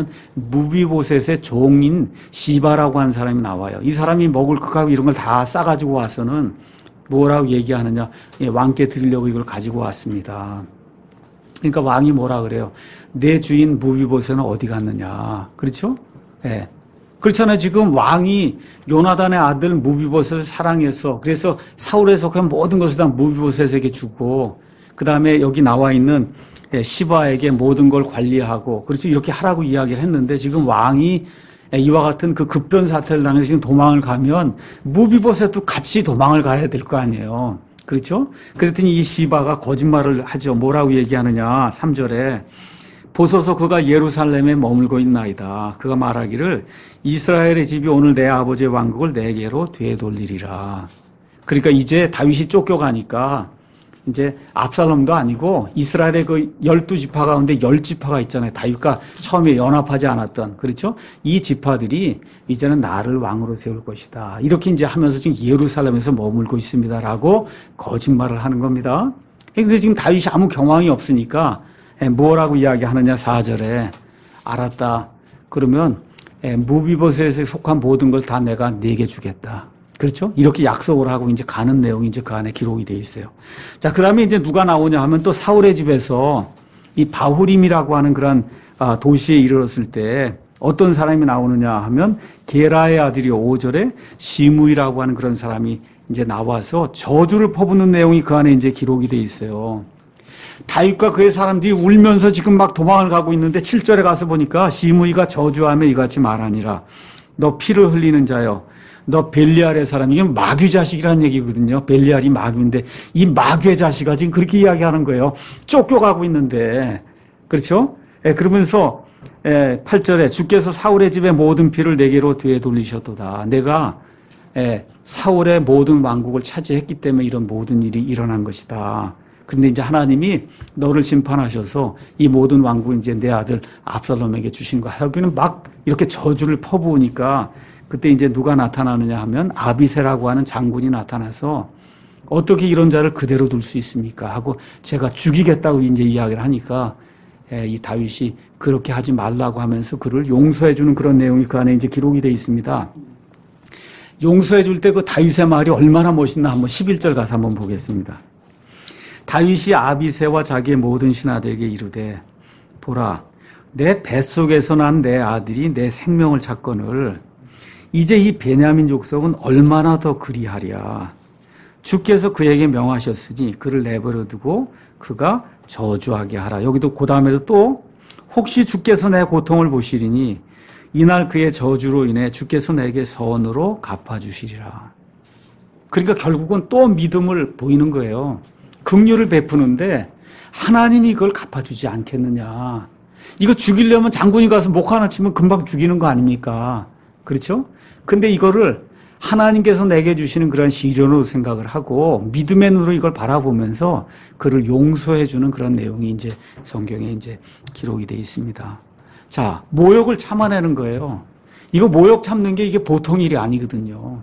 무비보셋의 종인 시바라고 하는 사람이 나와요. 이 사람이 먹을 것하고 이런 걸 다 싸가지고 와서는 뭐라고 얘기하느냐. 예, 왕께 드리려고 이걸 가지고 왔습니다. 그러니까 왕이 뭐라 그래요? 내 주인 무비보셋은 어디 갔느냐. 그렇죠? 예. 그렇잖아요. 지금 왕이 요나단의 아들 무비보셋을 사랑해서 그래서 사울에 속한 모든 것을 다 무비보셋에게 주고 그 다음에 여기 나와 있는 시바에게 모든 걸 관리하고 그렇죠. 이렇게 하라고 이야기를 했는데 지금 왕이 이와 같은 그 급변 사태를 당해서 지금 도망을 가면 무비보셋도 같이 도망을 가야 될 거 아니에요. 그렇죠? 그랬더니 이 시바가 거짓말을 하죠. 뭐라고 얘기하느냐. 삼 절에 보소서 그가 예루살렘에 머물고 있나이다. 그가 말하기를 이스라엘의 집이 오늘 내 아버지의 왕국을 내게로 되돌리리라. 그러니까 이제 다윗이 쫓겨가니까 이제 압살롬도 아니고 이스라엘의 그 열두 지파 가운데 열 지파가 있잖아요. 다윗과 처음에 연합하지 않았던. 그렇죠? 이 지파들이 이제는 나를 왕으로 세울 것이다. 이렇게 이제 하면서 지금 예루살렘에서 머물고 있습니다라고 거짓말을 하는 겁니다. 그런데 지금 다윗이 아무 경황이 없으니까 뭐라고 이야기하느냐. 사 절에 알았다. 그러면 무비보셋에 속한 모든 걸 다 내가 네게 주겠다. 그렇죠? 이렇게 약속을 하고 이제 가는 내용이 이제 그 안에 기록이 돼 있어요. 자, 그 다음에 이제 누가 나오냐 하면 또 사울의 집에서 이 바후림이라고 하는 그런 도시에 이르렀을 때 어떤 사람이 나오느냐 하면 게라의 아들이 오 절에 시므이라고 하는 그런 사람이 이제 나와서 저주를 퍼붓는 내용이 그 안에 이제 기록이 돼 있어요. 다윗과 그의 사람들이 울면서 지금 막 도망을 가고 있는데 칠 절에 가서 보니까 시므이가 저주하며 이같이 말하니라. 너 피를 흘리는 자여. 너 벨리알의 사람, 이게 마귀 자식이라는 얘기거든요. 벨리알이 마귀인데 이 마귀의 자식아 지금 그렇게 이야기하는 거예요. 쫓겨가고 있는데. 그렇죠? 예, 그러면서 예, 팔 절에 주께서 사울의 집의 모든 피를 내게로 되돌리셨도다. 내가 예, 사울의 모든 왕국을 차지했기 때문에 이런 모든 일이 일어난 것이다. 그런데 이제 하나님이 너를 심판하셔서 이 모든 왕국을 이제 내 아들 압살롬에게 주신 거야. 여기는 막 이렇게 저주를 퍼부으니까 그때 이제 누가 나타나느냐 하면 아비새라고 하는 장군이 나타나서 어떻게 이런 자를 그대로 둘 수 있습니까? 하고 제가 죽이겠다고 이제 이야기를 하니까 이 다윗이 그렇게 하지 말라고 하면서 그를 용서해 주는 그런 내용이 그 안에 이제 기록이 되어 있습니다. 용서해 줄 때 그 다윗의 말이 얼마나 멋있나 한번 십일 절 가서 한번 보겠습니다. 다윗이 아비새와 자기의 모든 신하들에게 이르되 보라 내 뱃속에서 난 내 아들이 내 생명을 찾거늘 이제 이 베냐민 족속은 얼마나 더 그리하랴. 주께서 그에게 명하셨으니 그를 내버려 두고 그가 저주하게 하라. 여기도 그 다음에도 또 혹시 주께서 내 고통을 보시리니 이날 그의 저주로 인해 주께서 내게 선으로 갚아주시리라. 그러니까 결국은 또 믿음을 보이는 거예요. 긍휼을 베푸는데 하나님이 이걸 갚아주지 않겠느냐. 이거 죽이려면 장군이 가서 목 하나 치면 금방 죽이는 거 아닙니까? 그렇죠? 근데 이거를 하나님께서 내게 주시는 그런 시련으로 생각을 하고 믿음의 눈으로 이걸 바라보면서 그를 용서해 주는 그런 내용이 이제 성경에 이제 기록이 되어 있습니다. 자, 모욕을 참아내는 거예요. 이거 모욕 참는 게 이게 보통 일이 아니거든요.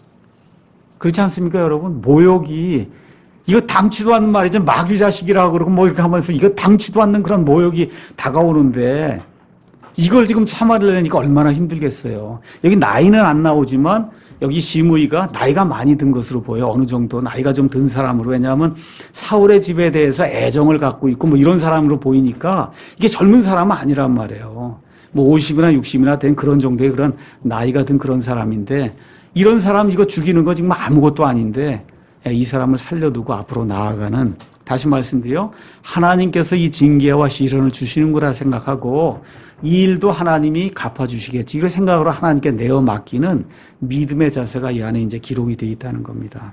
그렇지 않습니까, 여러분? 모욕이 이거 당치도 않는 말이죠. 마귀 자식이라고 그러고 뭐 이렇게 하면서 이거 당치도 않는 그런 모욕이 다가오는데 이걸 지금 참아내려니까 얼마나 힘들겠어요. 여기 나이는 안 나오지만 여기 시므이가 나이가 많이 든 것으로 보여. 어느 정도 나이가 좀 든 사람으로. 왜냐하면 사울의 집에 대해서 애정을 갖고 있고 뭐 이런 사람으로 보이니까 이게 젊은 사람은 아니란 말이에요. 뭐 오십이나 육십이나 된 그런 정도의 그런 나이가 든 그런 사람인데 이런 사람 이거 죽이는 거 지금 아무것도 아닌데 이 사람을 살려두고 앞으로 나아가는, 다시 말씀드려 하나님께서 이 징계와 시련을 주시는 거라 생각하고 이 일도 하나님이 갚아주시겠지 이걸 생각으로 하나님께 내어 맡기는 믿음의 자세가 이 안에 이제 기록이 되어 있다는 겁니다.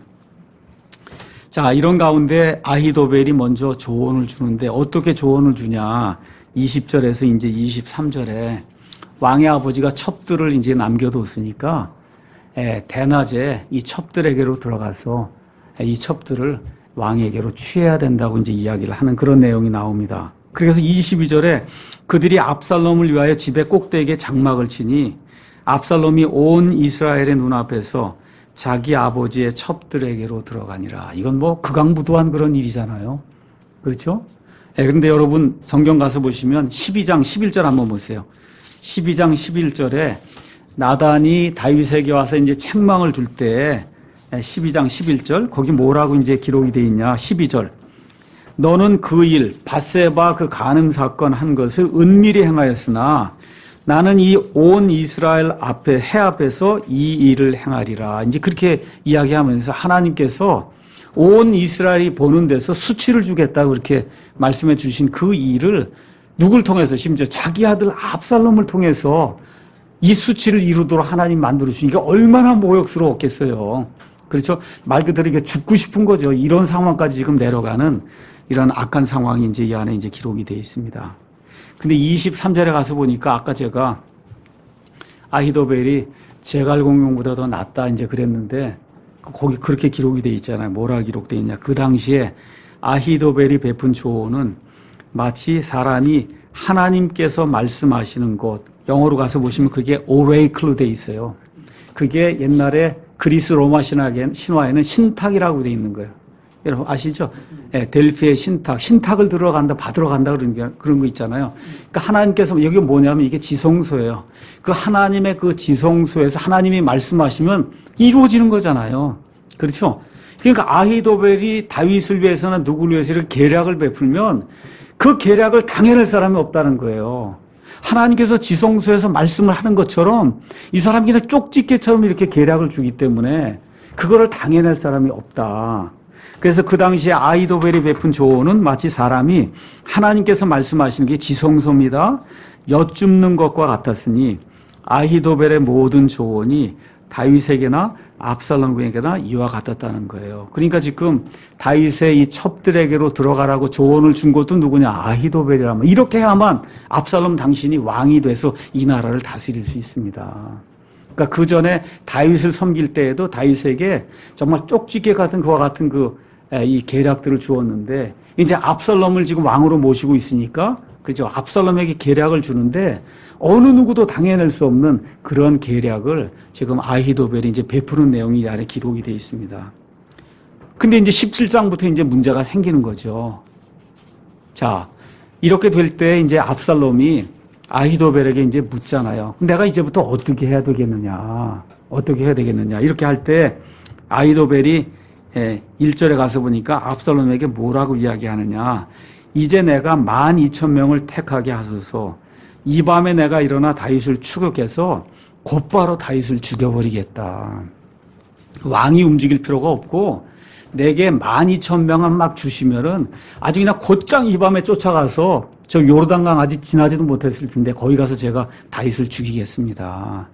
자, 이런 가운데 아히도벨이 먼저 조언을 주는데 어떻게 조언을 주냐? 이십 절에서 이제 이십삼 절에 왕의 아버지가 첩들을 이제 남겨뒀으니까 예, 대낮에 이 첩들에게로 들어가서 이 첩들을 왕에게로 취해야 된다고 이제 이야기를 하는 그런 내용이 나옵니다. 그래서 이십이 절에 그들이 압살롬을 위하여 집의 꼭대기에 장막을 치니 압살롬이 온 이스라엘의 눈앞에서 자기 아버지의 첩들에게로 들어가니라. 이건 뭐 극악무도한 그런 일이잖아요. 그렇죠? 예, 그런데 여러분 성경 가서 보시면 십이 장 십일 절 한번 보세요. 십이 장 십일 절에 나단이 다윗에게 와서 이제 책망을 줄 때 십이 장 십일 절 거기 뭐라고 이제 기록이 되어 있냐. 십이 절. 너는 그 일, 밧세바 그 간음 사건 한 것을 은밀히 행하였으나 나는 이 온 이스라엘 앞에 해 앞에서 이 일을 행하리라. 이제 그렇게 이야기하면서 하나님께서 온 이스라엘이 보는 데서 수치를 주겠다고 그렇게 말씀해 주신 그 일을 누굴 통해서, 심지어 자기 아들 압살롬을 통해서 이 수치를 이루도록 하나님 만들어 주시니까 얼마나 모욕스러웠겠어요. 그렇죠? 말 그대로 이게 죽고 싶은 거죠. 이런 상황까지 지금 내려가는 이런 악한 상황이 이제 이 안에 이제 기록이 되어 있습니다. 근데 이십삼 절에 가서 보니까 아까 제가 아히도벨이 제갈공명보다 더 낫다 이제 그랬는데 거기 그렇게 기록이 되어 있잖아요. 뭐라 기록되어 있냐. 그 당시에 아히도벨이 베푼 조언은 마치 사람이 하나님께서 말씀하시는 것, 영어로 가서 보시면 그게 오레이클로 되어 있어요. 그게 옛날에 그리스 로마 신화에는 신탁이라고 되어 있는 거예요. 여러분 아시죠? 네, 델피의 신탁, 신탁을 들어간다, 받으러 간다 그런 게, 그런 거 있잖아요. 그러니까 하나님께서, 여기 뭐냐면 이게 지성소예요. 그 하나님의 그 지성소에서 하나님이 말씀하시면 이루어지는 거잖아요. 그렇죠? 그러니까 아히도벨이 다윗을 위해서나 누구를 위해서 이렇게 계략을 베풀면 그 계략을 당해낼 사람이 없다는 거예요. 하나님께서 지성소에서 말씀을 하는 것처럼 이 사람이 그냥 쪽집게처럼 이렇게 계략을 주기 때문에 그거를 당해낼 사람이 없다. 그래서 그 당시에 아히도벨이 베푼 조언은 마치 사람이 하나님께서 말씀하시는 게 지성소입니다. 여쭙는 것과 같았으니 아히도벨의 모든 조언이 다윗에게나 압살롬에게나 이와 같았다는 거예요. 그러니까 지금 다윗의 이 첩들에게로 들어가라고 조언을 준 것도 누구냐? 아히도벨이라면. 이렇게 해야만 압살롬 당신이 왕이 돼서 이 나라를 다스릴 수 있습니다. 그러니까 그 전에 다윗을 섬길 때에도 다윗에게 정말 쪽지게 같은 그와 같은 그 이 계략들을 주었는데 이제 압살롬을 지금 왕으로 모시고 있으니까 그죠? 압살롬에게 계략을 주는데 어느 누구도 당해낼 수 없는 그런 계략을 지금 아히도벨이 이제 베푸는 내용이 이 안에 기록이 되어 있습니다. 근데 이제 십칠 장부터 이제 문제가 생기는 거죠. 자, 이렇게 될 때 이제 압살롬이 아히도벨에게 이제 묻잖아요. 내가 이제부터 어떻게 해야 되겠느냐? 어떻게 해야 되겠느냐? 이렇게 할 때 아히도벨이 일 절에 가서 보니까 압살롬에게 뭐라고 이야기하느냐? 이제 내가 만 이천 명을 택하게 하소서. 이 밤에 내가 일어나 다윗을 추격해서 곧바로 다윗을 죽여버리겠다. 왕이 움직일 필요가 없고 내게 만 이천 명만 막 주시면은 아주 그냥 곧장 이 밤에 쫓아가서 저 요르단강 아직 지나지도 못했을 텐데 거기 가서 제가 다윗을 죽이겠습니다.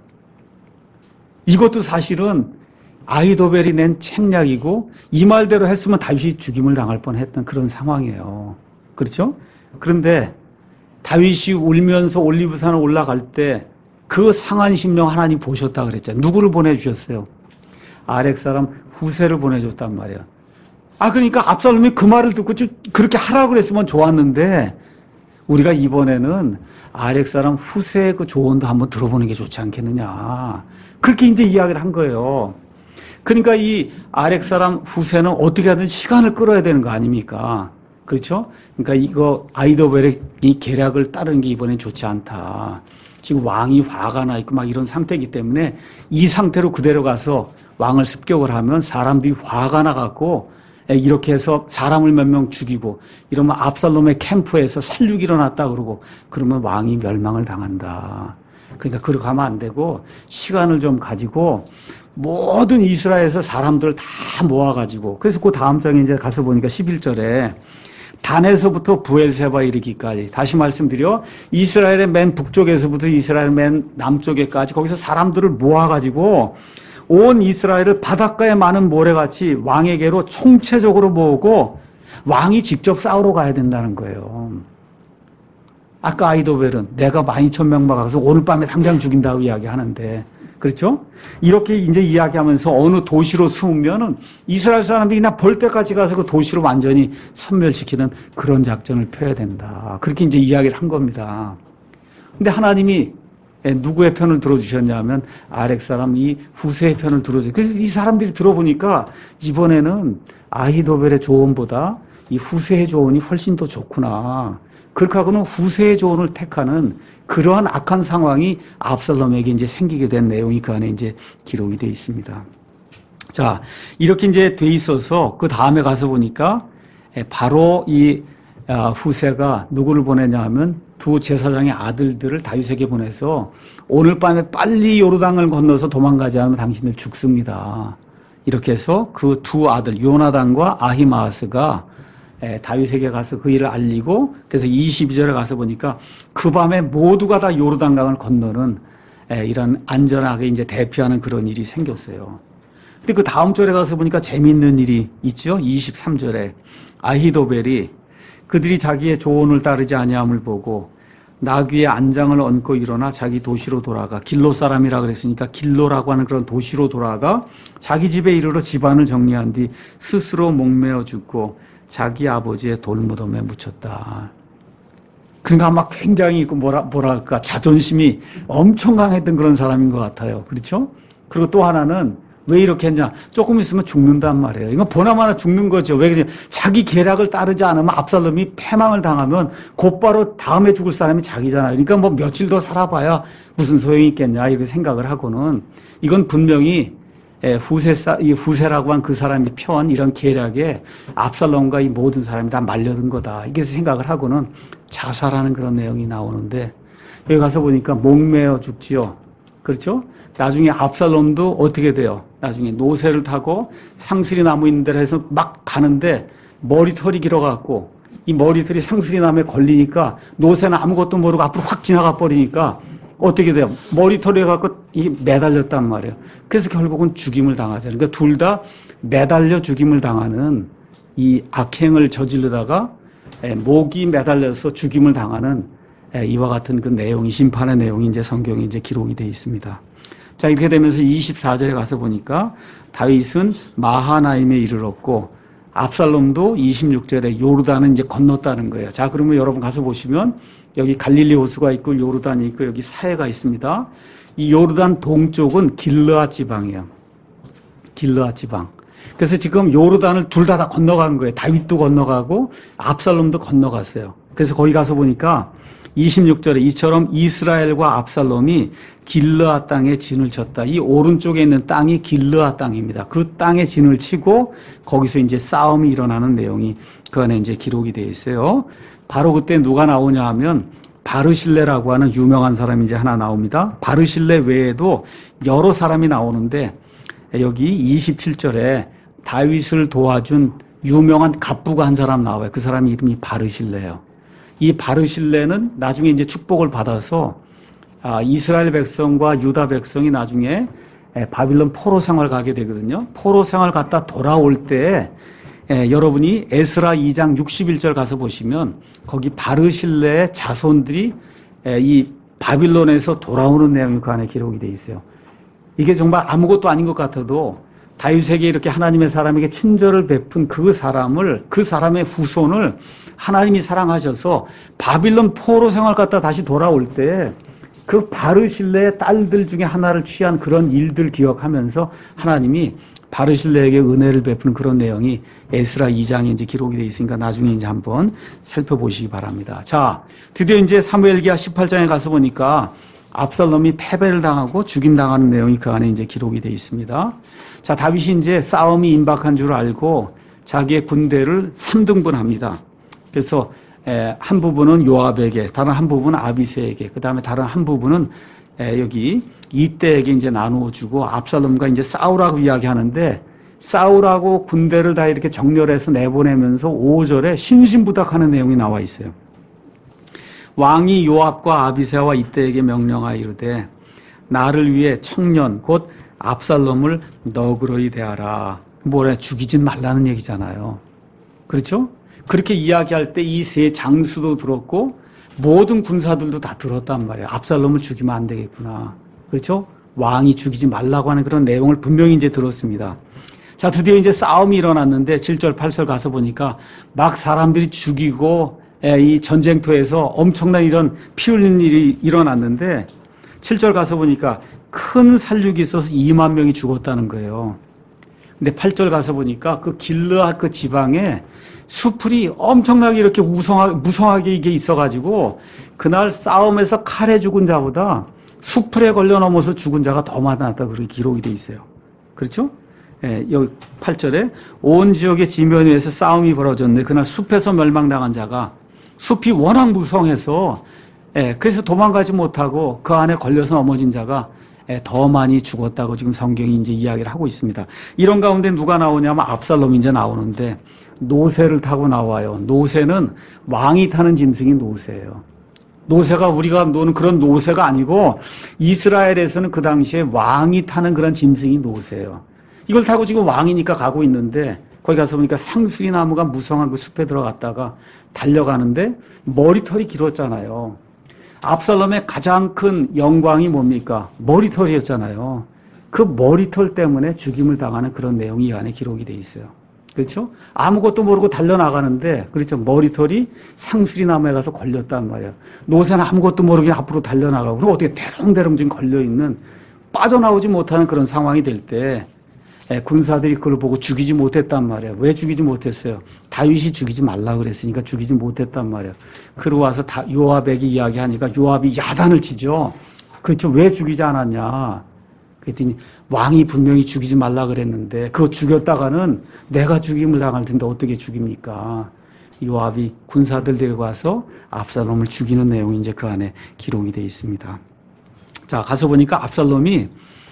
이것도 사실은 아히도벨이 낸 책략이고 이 말대로 했으면 다윗이 죽임을 당할 뻔했던 그런 상황이에요. 그렇죠? 그런데 다윗이 울면서 올리브산에 올라갈 때 그 상한 심령 하나님 보셨다 그랬잖아요. 누구를 보내주셨어요? 아렉 사람 후세를 보내줬단 말이에요. 아, 그러니까 압살롬이 그 말을 듣고 좀 그렇게 하라고 그랬으면 좋았는데 우리가 이번에는 아렉 사람 후세의 그 조언도 한번 들어보는 게 좋지 않겠느냐. 그렇게 이제 이야기를 한 거예요. 그러니까 이 아렉 사람 후세는 어떻게 하든 시간을 끌어야 되는 거 아닙니까? 그렇죠? 그러니까 이거 아히도벨의 이 계략을 따르는 게 이번엔 좋지 않다. 지금 왕이 화가 나 있고 막 이런 상태이기 때문에 이 상태로 그대로 가서 왕을 습격을 하면 사람들이 화가 나갖고 이렇게 해서 사람을 몇 명 죽이고 이러면 압살롬의 캠프에서 살육이 일어났다 그러고 그러면 왕이 멸망을 당한다. 그러니까 그렇게 하면 안 되고 시간을 좀 가지고 모든 이스라엘에서 사람들을 다 모아가지고 그래서 그 다음 장에 이제 가서 보니까 십일 절에 단에서부터 부엘세바 이르기까지 다시 말씀드려 이스라엘의 맨 북쪽에서부터 이스라엘 맨 남쪽에까지 거기서 사람들을 모아가지고 온 이스라엘을 바닷가에 많은 모래같이 왕에게로 총체적으로 모으고 왕이 직접 싸우러 가야 된다는 거예요. 아까 아히도벨은 내가 만 이천 명 막아서 오늘 밤에 당장 죽인다고 이야기하는데 그렇죠? 이렇게 이제 이야기하면서 어느 도시로 숨으면은 이스라엘 사람들이 그냥 볼 때까지 가서 그 도시를 완전히 섬멸시키는 그런 작전을 펴야 된다. 그렇게 이제 이야기를 한 겁니다. 근데 하나님이 누구의 편을 들어주셨냐면 아렉 사람 이 후세의 편을 들어주셨어요. 그래서 이 사람들이 들어보니까 이번에는 아히도벨의 조언보다 이 후세의 조언이 훨씬 더 좋구나. 그렇게 하고는 후세의 조언을 택하는 그러한 악한 상황이 압살롬에게 이제 생기게 된 내용이 그 안에 이제 기록이 되어 있습니다. 자, 이렇게 이제 돼 있어서 그 다음에 가서 보니까 바로 이 후세가 누구를 보내냐 하면 두 제사장의 아들들을 다윗에게 보내서 오늘 밤에 빨리 요르단을 건너서 도망가지 않으면 당신들 죽습니다. 이렇게 해서 그 두 아들 요나단과 아히마아스가 다윗에게 가서 그 일을 알리고 그래서 이십이 절에 가서 보니까 그 밤에 모두가 다 요르단강을 건너는 이런 안전하게 이제 대피하는 그런 일이 생겼어요. 근데 그 다음 절에 가서 보니까 재미있는 일이 있죠. 이십삼 절에 아히도벨이 그들이 자기의 조언을 따르지 아니함을 보고 나귀의 안장을 얹고 일어나 자기 도시로 돌아가 길로 사람이라 그랬으니까 길로라고 하는 그런 도시로 돌아가 자기 집에 이르러 집안을 정리한 뒤 스스로 목매어 죽고 자기 아버지의 돌무덤에 묻혔다. 그러니까 막 굉장히 뭐라 뭐랄까 자존심이 엄청 강했던 그런 사람인 것 같아요. 그렇죠? 그리고 또 하나는 왜 이렇게 했냐? 조금 있으면 죽는단 말이에요. 이건 보나마나 죽는 거죠. 왜 그러냐? 자기 계략을 따르지 않으면 압살롬이 패망을 당하면 곧바로 다음에 죽을 사람이 자기잖아요. 그러니까 뭐 며칠 더 살아봐야 무슨 소용이 있겠냐 이렇게 생각을 하고는 이건 분명히 후세 이 후세라고 한 그 사람이 펴온 이런 계략에 압살롬과 이 모든 사람이 다 말려든 거다. 이렇게 생각을 하고는 자살하는 그런 내용이 나오는데 여기 가서 보니까 목매어 죽지요. 그렇죠? 나중에 압살롬도 어떻게 돼요? 나중에 노새를 타고 상수리 나무 있는 데로 해서 막 가는데 머리털이 길어갖고 이 머리털이 상수리 나무에 걸리니까 노새는 아무것도 모르고 앞으로 확 지나가 버리니까 어떻게 돼요? 머리털이 갖고 이게 매달렸단 말이에요. 그래서 결국은 죽임을 당하잖아요. 그러니까 둘 다 매달려 죽임을 당하는 이 악행을 저지르다가 목이 매달려서 죽임을 당하는 이와 같은 그 내용이 심판의 내용이 이제 성경에 이제 기록이 되어 있습니다. 자, 이렇게 되면서 이십사 절에 가서 보니까 다윗은 마하나임에 이르렀고 압살롬도 이십육 절에 요르단은 이제 건넜다는 거예요. 자, 그러면 여러분 가서 보시면 여기 갈릴리 호수가 있고 요르단이 있고 여기 사해가 있습니다. 이 요르단 동쪽은 길르앗 지방이에요. 길르앗 지방. 그래서 지금 요르단을 둘 다 다 건너간 거예요. 다윗도 건너가고 압살롬도 건너갔어요. 그래서 거기 가서 보니까 이십육 절에 이처럼 이스라엘과 압살롬이 길르앗 땅에 진을 쳤다. 이 오른쪽에 있는 땅이 길르앗 땅입니다. 그 땅에 진을 치고 거기서 이제 싸움이 일어나는 내용이 그 안에 이제 기록이 되어 있어요. 바로 그때 누가 나오냐 하면 바르실레라고 하는 유명한 사람이 이제 하나 나옵니다. 바르실레 외에도 여러 사람이 나오는데 여기 이십칠 절에 다윗을 도와준 유명한 갑부가 한 사람 나와요. 그 사람 이름이 바르실레예요. 이 바르실레는 나중에 이제 축복을 받아서 이스라엘 백성과 유다 백성이 나중에 바빌론 포로 생활 가게 되거든요. 포로 생활 갔다 돌아올 때 여러분이 에스라 이 장 육십일 절 가서 보시면 거기 바르실레의 자손들이 이 바빌론에서 돌아오는 내용이 그 안에 기록이 되어 있어요. 이게 정말 아무것도 아닌 것 같아도 다윗에게 이렇게 하나님의 사람에게 친절을 베푼 그 사람을, 그 사람의 후손을 하나님이 사랑하셔서 바빌론 포로 생활 갔다 다시 돌아올 때 그 바르실레의 딸들 중에 하나를 취한 그런 일들 기억하면서 하나님이 바르실레에게 은혜를 베푸는 그런 내용이 에스라 이 장에 이제 기록이 되어 있으니까 나중에 이제 한번 살펴보시기 바랍니다. 자, 드디어 이제 사무엘기하 십팔 장에 가서 보니까 압살롬이 패배를 당하고 죽임당하는 내용이 그 안에 이제 기록이 되어 있습니다. 자, 다윗이 이제 싸움이 임박한 줄 알고 자기의 군대를 삼 등분합니다. 그래서 한 부분은 요압에게, 다른 한 부분은 아비새에게, 그 다음에 다른 한 부분은 여기 이때에게 이제 나누어 주고 압살롬과 이제 싸우라고 이야기하는데 싸우라고 군대를 다 이렇게 정렬해서 내보내면서 오 절에 신신부탁하는 내용이 나와 있어요. 왕이 요압과 아비새와 이때에게 명령하여 이르되 나를 위해 청년 곧 압살롬을 너그러이 대하라. 뭐래 죽이진 말라는 얘기잖아요. 그렇죠? 그렇게 이야기할 때 이 세 장수도 들었고 모든 군사들도 다 들었단 말이에요. 압살롬을 죽이면 안 되겠구나. 그렇죠? 왕이 죽이지 말라고 하는 그런 내용을 분명히 이제 들었습니다. 자, 드디어 이제 싸움이 일어났는데 칠 절, 팔 절 가서 보니까 막 사람들이 죽이고 이 전쟁터에서 엄청난 이런 피 흘리는 일이 일어났는데 칠 절 가서 보니까 큰 살육이 있어서 이만 명이 죽었다는 거예요. 근데 팔 절 가서 보니까 그 길르앗 그 지방에 수풀이 엄청나게 이렇게 우성하게, 무성하게 이게 있어가지고 그날 싸움에서 칼에 죽은 자보다 수풀에 걸려 넘어서 죽은 자가 더 많았다. 그렇게 기록이 돼 있어요. 그렇죠? 예, 여기 팔 절에 온 지역의 지면 위에서 싸움이 벌어졌는데 그날 숲에서 멸망당한 자가 숲이 워낙 무성해서 예, 그래서 도망가지 못하고 그 안에 걸려서 넘어진 자가 예, 더 많이 죽었다고 지금 성경이 이제 이야기를 하고 있습니다. 이런 가운데 누가 나오냐면 압살롬이 이제 나오는데 노새를 타고 나와요. 노새는 왕이 타는 짐승이 노새예요. 노새가 우리가 노는 그런 노새가 아니고 이스라엘에서는 그 당시에 왕이 타는 그런 짐승이 노새예요. 이걸 타고 지금 왕이니까 가고 있는데 거기 가서 보니까 상수리 나무가 무성한 그 숲에 들어갔다가 달려가는데 머리털이 길었잖아요. 압살롬의 가장 큰 영광이 뭡니까? 머리털이었잖아요. 그 머리털 때문에 죽임을 당하는 그런 내용이 이 안에 기록이 돼 있어요. 그렇죠? 아무것도 모르고 달려나가는데, 그렇죠? 머리털이 상수리 나무에 가서 걸렸단 말이에요. 노새는 아무것도 모르게 앞으로 달려나가고, 그럼 어떻게 대롱대롱 지금 걸려있는, 빠져나오지 못하는 그런 상황이 될 때, 예, 군사들이 그걸 보고 죽이지 못했단 말이에요. 왜 죽이지 못했어요? 다윗이 죽이지 말라 그랬으니까 죽이지 못했단 말이에요. 그러고 와서 다 요압에게 이야기하니까 요압이 야단을 치죠. 그렇죠? 왜 죽이지 않았냐? 그랬더니 왕이 분명히 죽이지 말라 그랬는데 그거 죽였다가는 내가 죽임을 당할 텐데 어떻게 죽입니까? 요압이 군사들 데리고 와서 압살롬을 죽이는 내용이 이제 그 안에 기록이 되어 있습니다. 자, 가서 보니까 압살롬이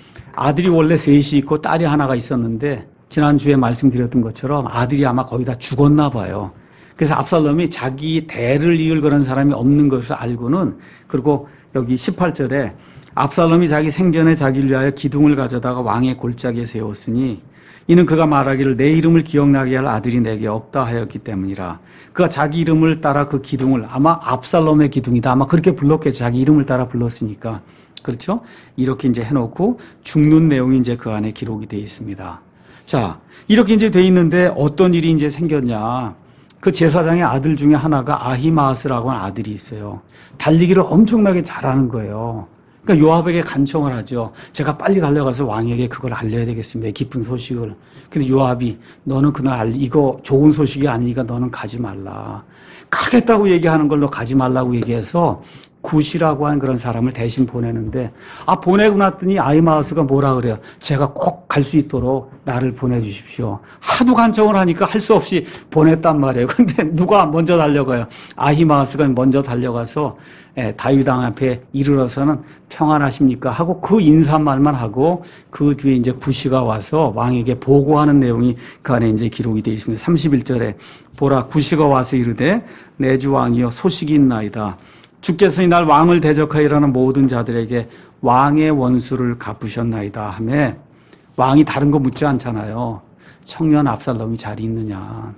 아들이 원래 셋이 있고 딸이 하나가 있었는데 지난주에 말씀드렸던 것처럼 아들이 아마 거의 다 죽었나 봐요. 그래서 압살롬이 자기 대를 이을 그런 사람이 없는 것을 알고는 그리고 여기 십팔 절에 압살롬이 자기 생전에 자기를 위하여 기둥을 가져다가 왕의 골짜기에 세웠으니 이는 그가 말하기를 내 이름을 기억나게 할 아들이 내게 없다 하였기 때문이라. 그가 자기 이름을 따라 그 기둥을 아마 압살롬의 기둥이다 아마 그렇게 불렀겠죠. 자기 이름을 따라 불렀으니까. 그렇죠? 이렇게 이제 해놓고 죽는 내용이 이제 그 안에 기록이 되어 있습니다. 자, 이렇게 이제 돼 있는데 어떤 일이 이제 생겼냐. 그 제사장의 아들 중에 하나가 아히마아스라고 하는 아들이 있어요. 달리기를 엄청나게 잘하는 거예요. 그러니까 요압에게 간청을 하죠. 제가 빨리 달려가서 왕에게 그걸 알려야 되겠습니다. 기쁜 소식을. 근데 요압이 너는 그날 이거 좋은 소식이 아니니까 너는 가지 말라. 가겠다고 얘기하는 걸로 가지 말라고 얘기해서 굿이라고 하는 그런 사람을 대신 보내는데 아 보내고 났더니 아히마아스가 뭐라 그래요? 제가 꼭 갈 수 있도록 나를 보내주십시오. 하도 간청을 하니까 할 수 없이 보냈단 말이에요. 근데 누가 먼저 달려가요? 아히마아스가 먼저 달려가서 예, 다윗 왕 앞에 이르러서는 평안하십니까? 하고 그 인사말만 하고 그 뒤에 이제 굿이가 와서 왕에게 보고하는 내용이 그 안에 이제 기록이 되어 있습니다. 삼십일 절에 보라 굿이가 와서 이르되 내 주 왕이여 소식이 있나이다. 주께서 이날 왕을 대적하이라는 모든 자들에게 왕의 원수를 갚으셨나이다 하며 왕이 다른 거 묻지 않잖아요. 청년 압살롬이 잘 있느냐.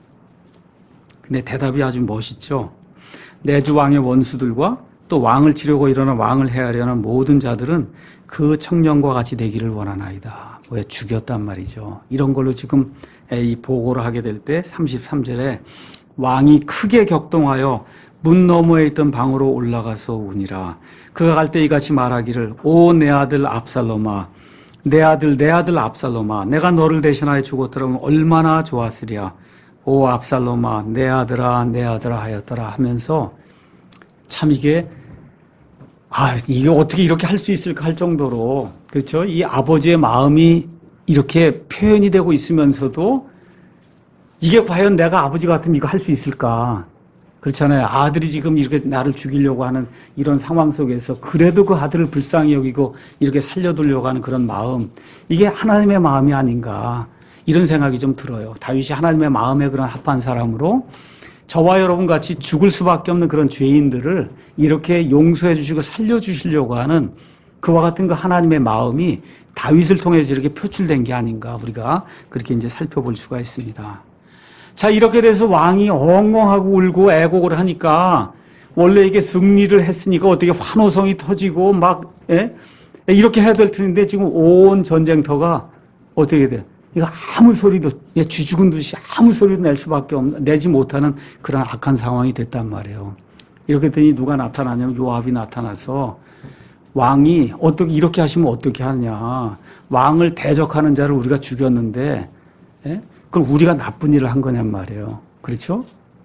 근데 대답이 아주 멋있죠. 내 주 왕의 원수들과 또 왕을 치려고 일어나 왕을 해하려는 모든 자들은 그 청년과 같이 되기를 원하나이다. 왜 죽였단 말이죠. 이런 걸로 지금 이 보고를 하게 될 때 삼십삼 절에 왕이 크게 격동하여 문 너머에 있던 방으로 올라가서 우니라. 그가 갈 때 이같이 말하기를 오 내 아들 압살롬아 내 아들 내 아들 압살롬아 내가 너를 대신하여 죽었더라면 얼마나 좋았으랴. 오 압살롬아 내 아들아 내 아들아 하였더라 하면서 참 이게 아 이게 어떻게 이렇게 할 수 있을까 할 정도로 그렇죠. 이 아버지의 마음이 이렇게 표현이 되고 있으면서도 이게 과연 내가 아버지 같으면 이거 할 수 있을까? 그렇잖아요. 아들이 지금 이렇게 나를 죽이려고 하는 이런 상황 속에서 그래도 그 아들을 불쌍히 여기고 이렇게 살려두려고 하는 그런 마음. 이게 하나님의 마음이 아닌가. 이런 생각이 좀 들어요. 다윗이 하나님의 마음에 그런 합한 사람으로 저와 여러분 같이 죽을 수밖에 없는 그런 죄인들을 이렇게 용서해 주시고 살려 주시려고 하는 그와 같은 그 하나님의 마음이 다윗을 통해서 이렇게 표출된 게 아닌가. 우리가 그렇게 이제 살펴볼 수가 있습니다. 자, 이렇게 돼서 왕이 엉엉하고 울고 애곡을 하니까 원래 이게 승리를 했으니까 어떻게 환호성이 터지고 막, 예? 이렇게 해야 될 텐데 지금 온 전쟁터가 어떻게 돼? 이거 아무 소리도, 쥐 죽은 듯이 아무 소리도 낼 수밖에 없는, 내지 못하는 그런 악한 상황이 됐단 말이에요. 이렇게 되니 누가 나타나냐면 요압이 나타나서 왕이 어떻게, 이렇게 하시면 어떻게 하냐. 왕을 대적하는 자를 우리가 죽였는데, 예? 그럼 우리가 나쁜 일을 한 거냔 말이에요. 그렇죠?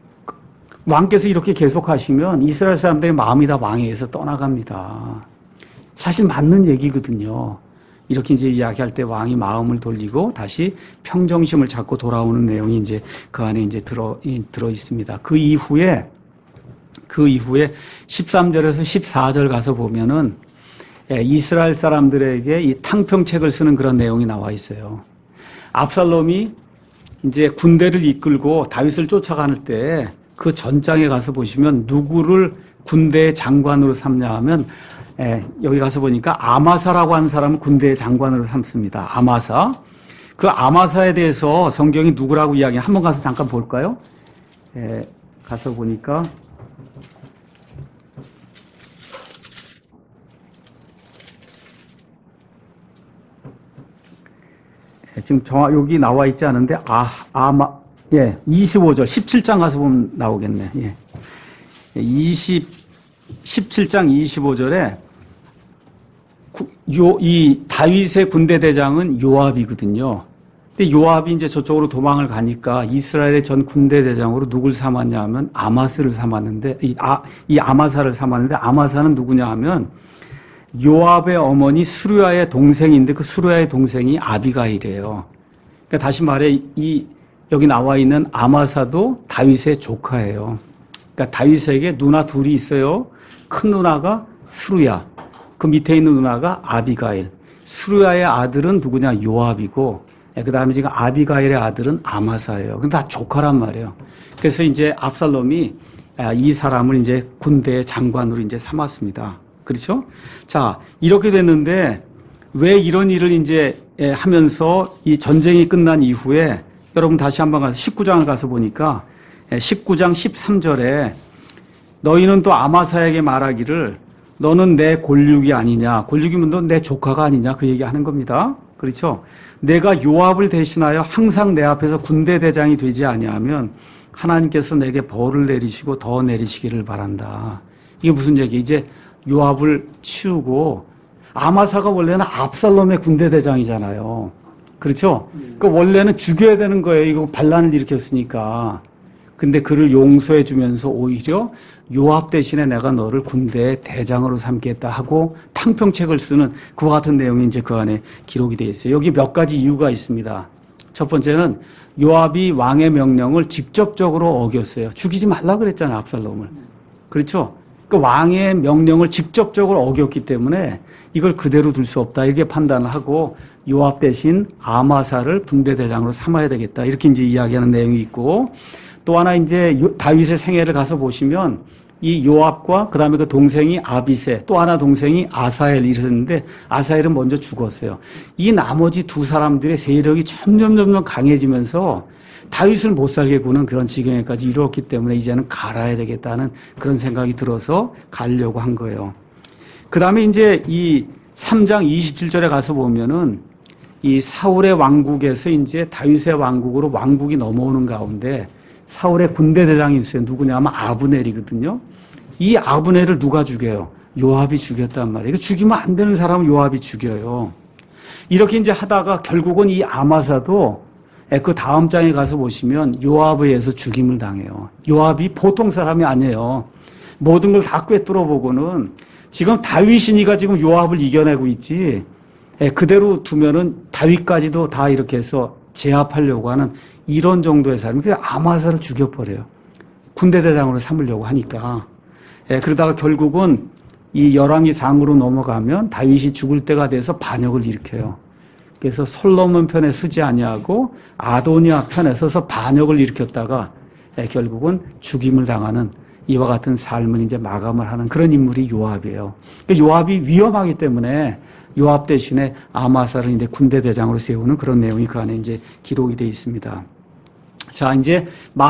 왕께서 이렇게 계속 하시면 이스라엘 사람들의 마음이 다 왕에 의해서 떠나갑니다. 사실 맞는 얘기거든요. 이렇게 이제 이야기할 때 왕이 마음을 돌리고 다시 평정심을 찾고 돌아오는 내용이 이제 그 안에 이제 들어, 들어 있습니다. 그 이후에, 그 이후에 십삼 절에서 십사 절 가서 보면은 이스라엘 사람들에게 이 탕평책을 쓰는 그런 내용이 나와 있어요. 압살롬이 이제 군대를 이끌고 다윗을 쫓아가는 때 그 전장에 가서 보시면 누구를 군대의 장관으로 삼냐 하면 예, 여기 가서 보니까 아마사라고 하는 사람은 군대의 장관으로 삼습니다. 아마사. 그 아마사에 대해서 성경이 누구라고 이야기해? 한번 가서 잠깐 볼까요? 예, 가서 보니까 예, 지금 정확 여기 나와 있지 않은데 아 아마 예 이십오 절 십칠 장 가서 보면 나오겠네. 예. 이십 십칠 장 이십오 절에 요, 이 다윗의 군대 대장은 요압이거든요. 근데 요압이 이제 저쪽으로 도망을 가니까 이스라엘의 전 군대 대장으로 누굴 삼았냐 하면 아마스를 삼았는데, 이, 아, 이 아마사를 삼았는데, 아마사는 누구냐 하면 요압의 어머니 수르야의 동생인데 그 수르야의 동생이 아비가일이에요. 그러니까 다시 말해, 이, 여기 나와 있는 아마사도 다윗의 조카예요. 그러니까 다윗에게 누나 둘이 있어요. 큰 누나가 수르야. 그 밑에 있는 누나가 아비가일. 수르야의 아들은 누구냐? 요압이고, 그 다음에 지금 아비가일의 아들은 아마사예요. 근데 다 조카란 말이에요. 그래서 이제 압살롬이 이 사람을 이제 군대의 장관으로 이제 삼았습니다. 그렇죠? 자, 이렇게 됐는데 왜 이런 일을 이제 하면서 이 전쟁이 끝난 이후에 여러분 다시 한번 가서 십구 장을 가서 보니까 십구 장 십삼 절에 너희는 또 아마사에게 말하기를 너는 내 골육이 아니냐. 골육이면 너 내 조카가 아니냐. 그 얘기하는 겁니다. 그렇죠? 내가 요압을 대신하여 항상 내 앞에서 군대 대장이 되지 아니하면 하나님께서 내게 벌을 내리시고 더 내리시기를 바란다. 이게 무슨 얘기? 이제 요압을 치우고 아마사가 원래는 압살롬의 군대 대장이잖아요. 그렇죠? 그러니까 원래는 죽여야 되는 거예요. 이거 반란을 일으켰으니까. 근데 그를 용서해 주면서 오히려 요압 대신에 내가 너를 군대의 대장으로 삼겠다 하고 탕평책을 쓰는 그와 같은 내용이 이제 그 안에 기록이 되어 있어요. 여기 몇 가지 이유가 있습니다. 첫 번째는 요압이 왕의 명령을 직접적으로 어겼어요. 죽이지 말라 그랬잖아요, 압살롬을. 그렇죠? 그 왕의 명령을 직접적으로 어겼기 때문에 이걸 그대로 둘 수 없다 이렇게 판단을 하고 요압 대신 아마사를 군대 대장으로 삼아야 되겠다 이렇게 이제 이야기하는 내용이 있고, 또 하나 이제 다윗의 생애를 가서 보시면 이 요압과 그 다음에 그 동생이 아비세, 또 하나 동생이 아사엘 이랬는데 아사엘은 먼저 죽었어요. 이 나머지 두 사람들의 세력이 점점 점점 강해지면서 다윗을 못 살게 구는 그런 지경에까지 이르렀기 때문에 이제는 갈아야 되겠다는 그런 생각이 들어서 가려고 한 거예요. 그 다음에 이제 이 삼 장 이십칠 절에 가서 보면은 이 사울의 왕국에서 이제 다윗의 왕국으로 왕국이 넘어오는 가운데 사울의 군대 대장이 있어요. 누구냐 하면 아브넬이거든요. 이 아브넬을 누가 죽여요? 요압이 죽였단 말이에요. 이거 죽이면 안 되는 사람을 요압이 죽여요. 이렇게 이제 하다가 결국은 이 아마사도 그 다음 장에 가서 보시면 요압에 의해서 죽임을 당해요. 요압이 보통 사람이 아니에요. 모든 걸 다 꿰뚫어 보고는 지금 다윗이니까 지금 요압을 이겨내고 있지, 그대로 두면은 다윗까지도 다 이렇게 해서 제압하려고 하는 이런 정도의 사람이 그냥 아마사를 죽여버려요. 군대 대장으로 삼으려고 하니까. 예, 그러다가 결국은 이 열왕기 상으로 넘어가면 다윗이 죽을 때가 돼서 반역을 일으켜요. 그래서 솔로몬 편에 서지 아니하고 아도니아 편에 서서 반역을 일으켰다가 예, 결국은 죽임을 당하는 이와 같은 삶을 이제 마감을 하는 그런 인물이 요압이에요. 그러니까 요압이 위험하기 때문에 요압 대신에 아마사를 이제 군대 대장으로 세우는 그런 내용이 그 안에 이제 기록이 되어 있습니다. 자, 이제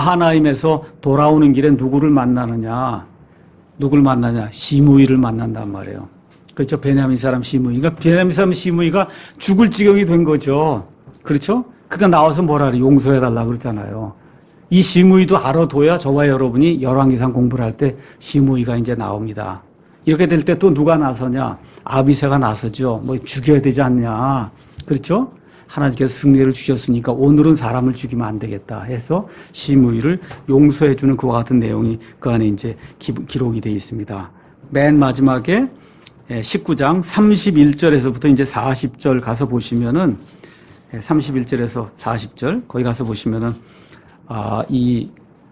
마하나임에서 돌아오는 길에 누구를 만나느냐? 누구를 만나냐? 시므이를 만난단 말이에요. 그렇죠? 베냐민 사람 시므이. 그러니까 베냐민 사람 시므이가 죽을 지경이 된 거죠. 그렇죠? 그러니까 나와서 뭐라 그래? 용서해달라 그러잖아요. 이 시므이도 알아둬야 저와 여러분이 열왕기상 공부를 할 때 시므이가 이제 나옵니다. 이렇게 될 때 또 누가 나서냐? 아비새가 나서죠. 뭐 죽여야 되지 않냐. 그렇죠? 하나님께서 승리를 주셨으니까 오늘은 사람을 죽이면 안 되겠다 해서 시므이를 용서해 주는 그와 같은 내용이 그 안에 이제 기, 기록이 되어 있습니다. 맨 마지막에 십구 장 삼십일 절에서부터 이제 사십 절 가서 보시면은 삼십일 절에서 사십 절 거기 가서 보시면은 아, 이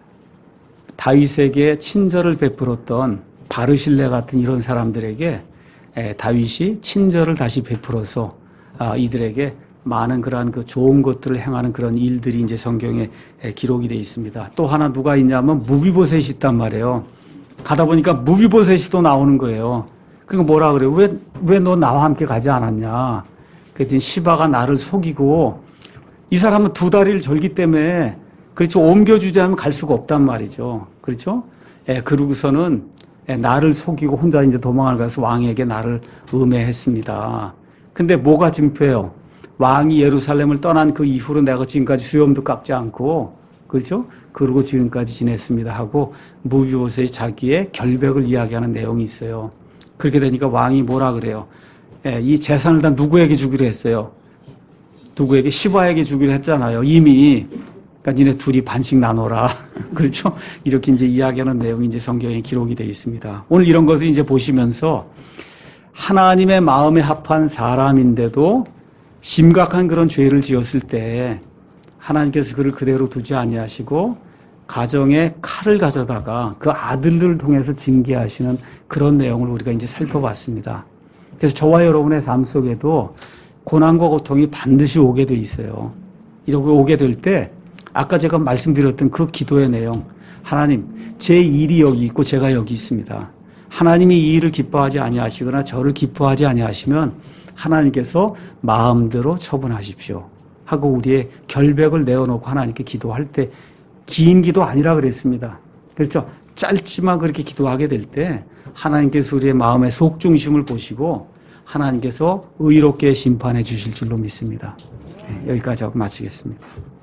다윗에게 친절을 베풀었던 바르실레 같은 이런 사람들에게 다윗이 친절을 다시 베풀어서 아, 이들에게 많은 그러한 그 좋은 것들을 행하는 그런 일들이 이제 성경에 기록이 되어 있습니다. 또 하나 누가 있냐면 무비보셋이 있단 말이에요. 가다 보니까 무비보셋이 또 나오는 거예요. 그러니까 뭐라 그래요? 왜, 왜 너 나와 함께 가지 않았냐? 그랬더니 시바가 나를 속이고 이 사람은 두 다리를 절기 때문에 그렇죠. 옮겨주지 않으면 갈 수가 없단 말이죠. 그렇죠? 예, 그러고서는 예, 나를 속이고 혼자 이제 도망을 가서 왕에게 나를 음해했습니다. 근데 뭐가 증표예요? 왕이 예루살렘을 떠난 그 이후로 내가 지금까지 수염도 깎지 않고 그렇죠? 그러고 지금까지 지냈습니다 하고 무비보셋이 자기의 결백을 이야기하는 내용이 있어요. 그렇게 되니까 왕이 뭐라 그래요? 예, 이 재산을 다 누구에게 주기로 했어요? 누구에게? 시바에게 주기로 했잖아요. 이미. 그러니까 니네 둘이 반씩 나눠라. 그렇죠? 이렇게 이제 이야기하는 내용이 이제 성경에 기록이 되어 있습니다. 오늘 이런 것을 이제 보시면서 하나님의 마음에 합한 사람인데도 심각한 그런 죄를 지었을 때 하나님께서 그를 그대로 두지 아니하시고 가정에 칼을 가져다가 그 아들들을 통해서 징계하시는 그런 내용을 우리가 이제 살펴봤습니다. 그래서 저와 여러분의 삶 속에도 고난과 고통이 반드시 오게 돼 있어요. 이렇게 오게 될 때 아까 제가 말씀드렸던 그 기도의 내용, 하나님, 제 일이 여기 있고 제가 여기 있습니다. 하나님이 이 일을 기뻐하지 아니하시거나 저를 기뻐하지 아니하시면 하나님께서 마음대로 처분하십시오 하고 우리의 결백을 내어놓고 하나님께 기도할 때 긴 기도 아니라 그랬습니다. 그렇죠? 짧지만 그렇게 기도하게 될 때 하나님께서 우리의 마음의 속중심을 보시고 하나님께서 의롭게 심판해 주실 줄로 믿습니다. 네, 여기까지 하고 마치겠습니다.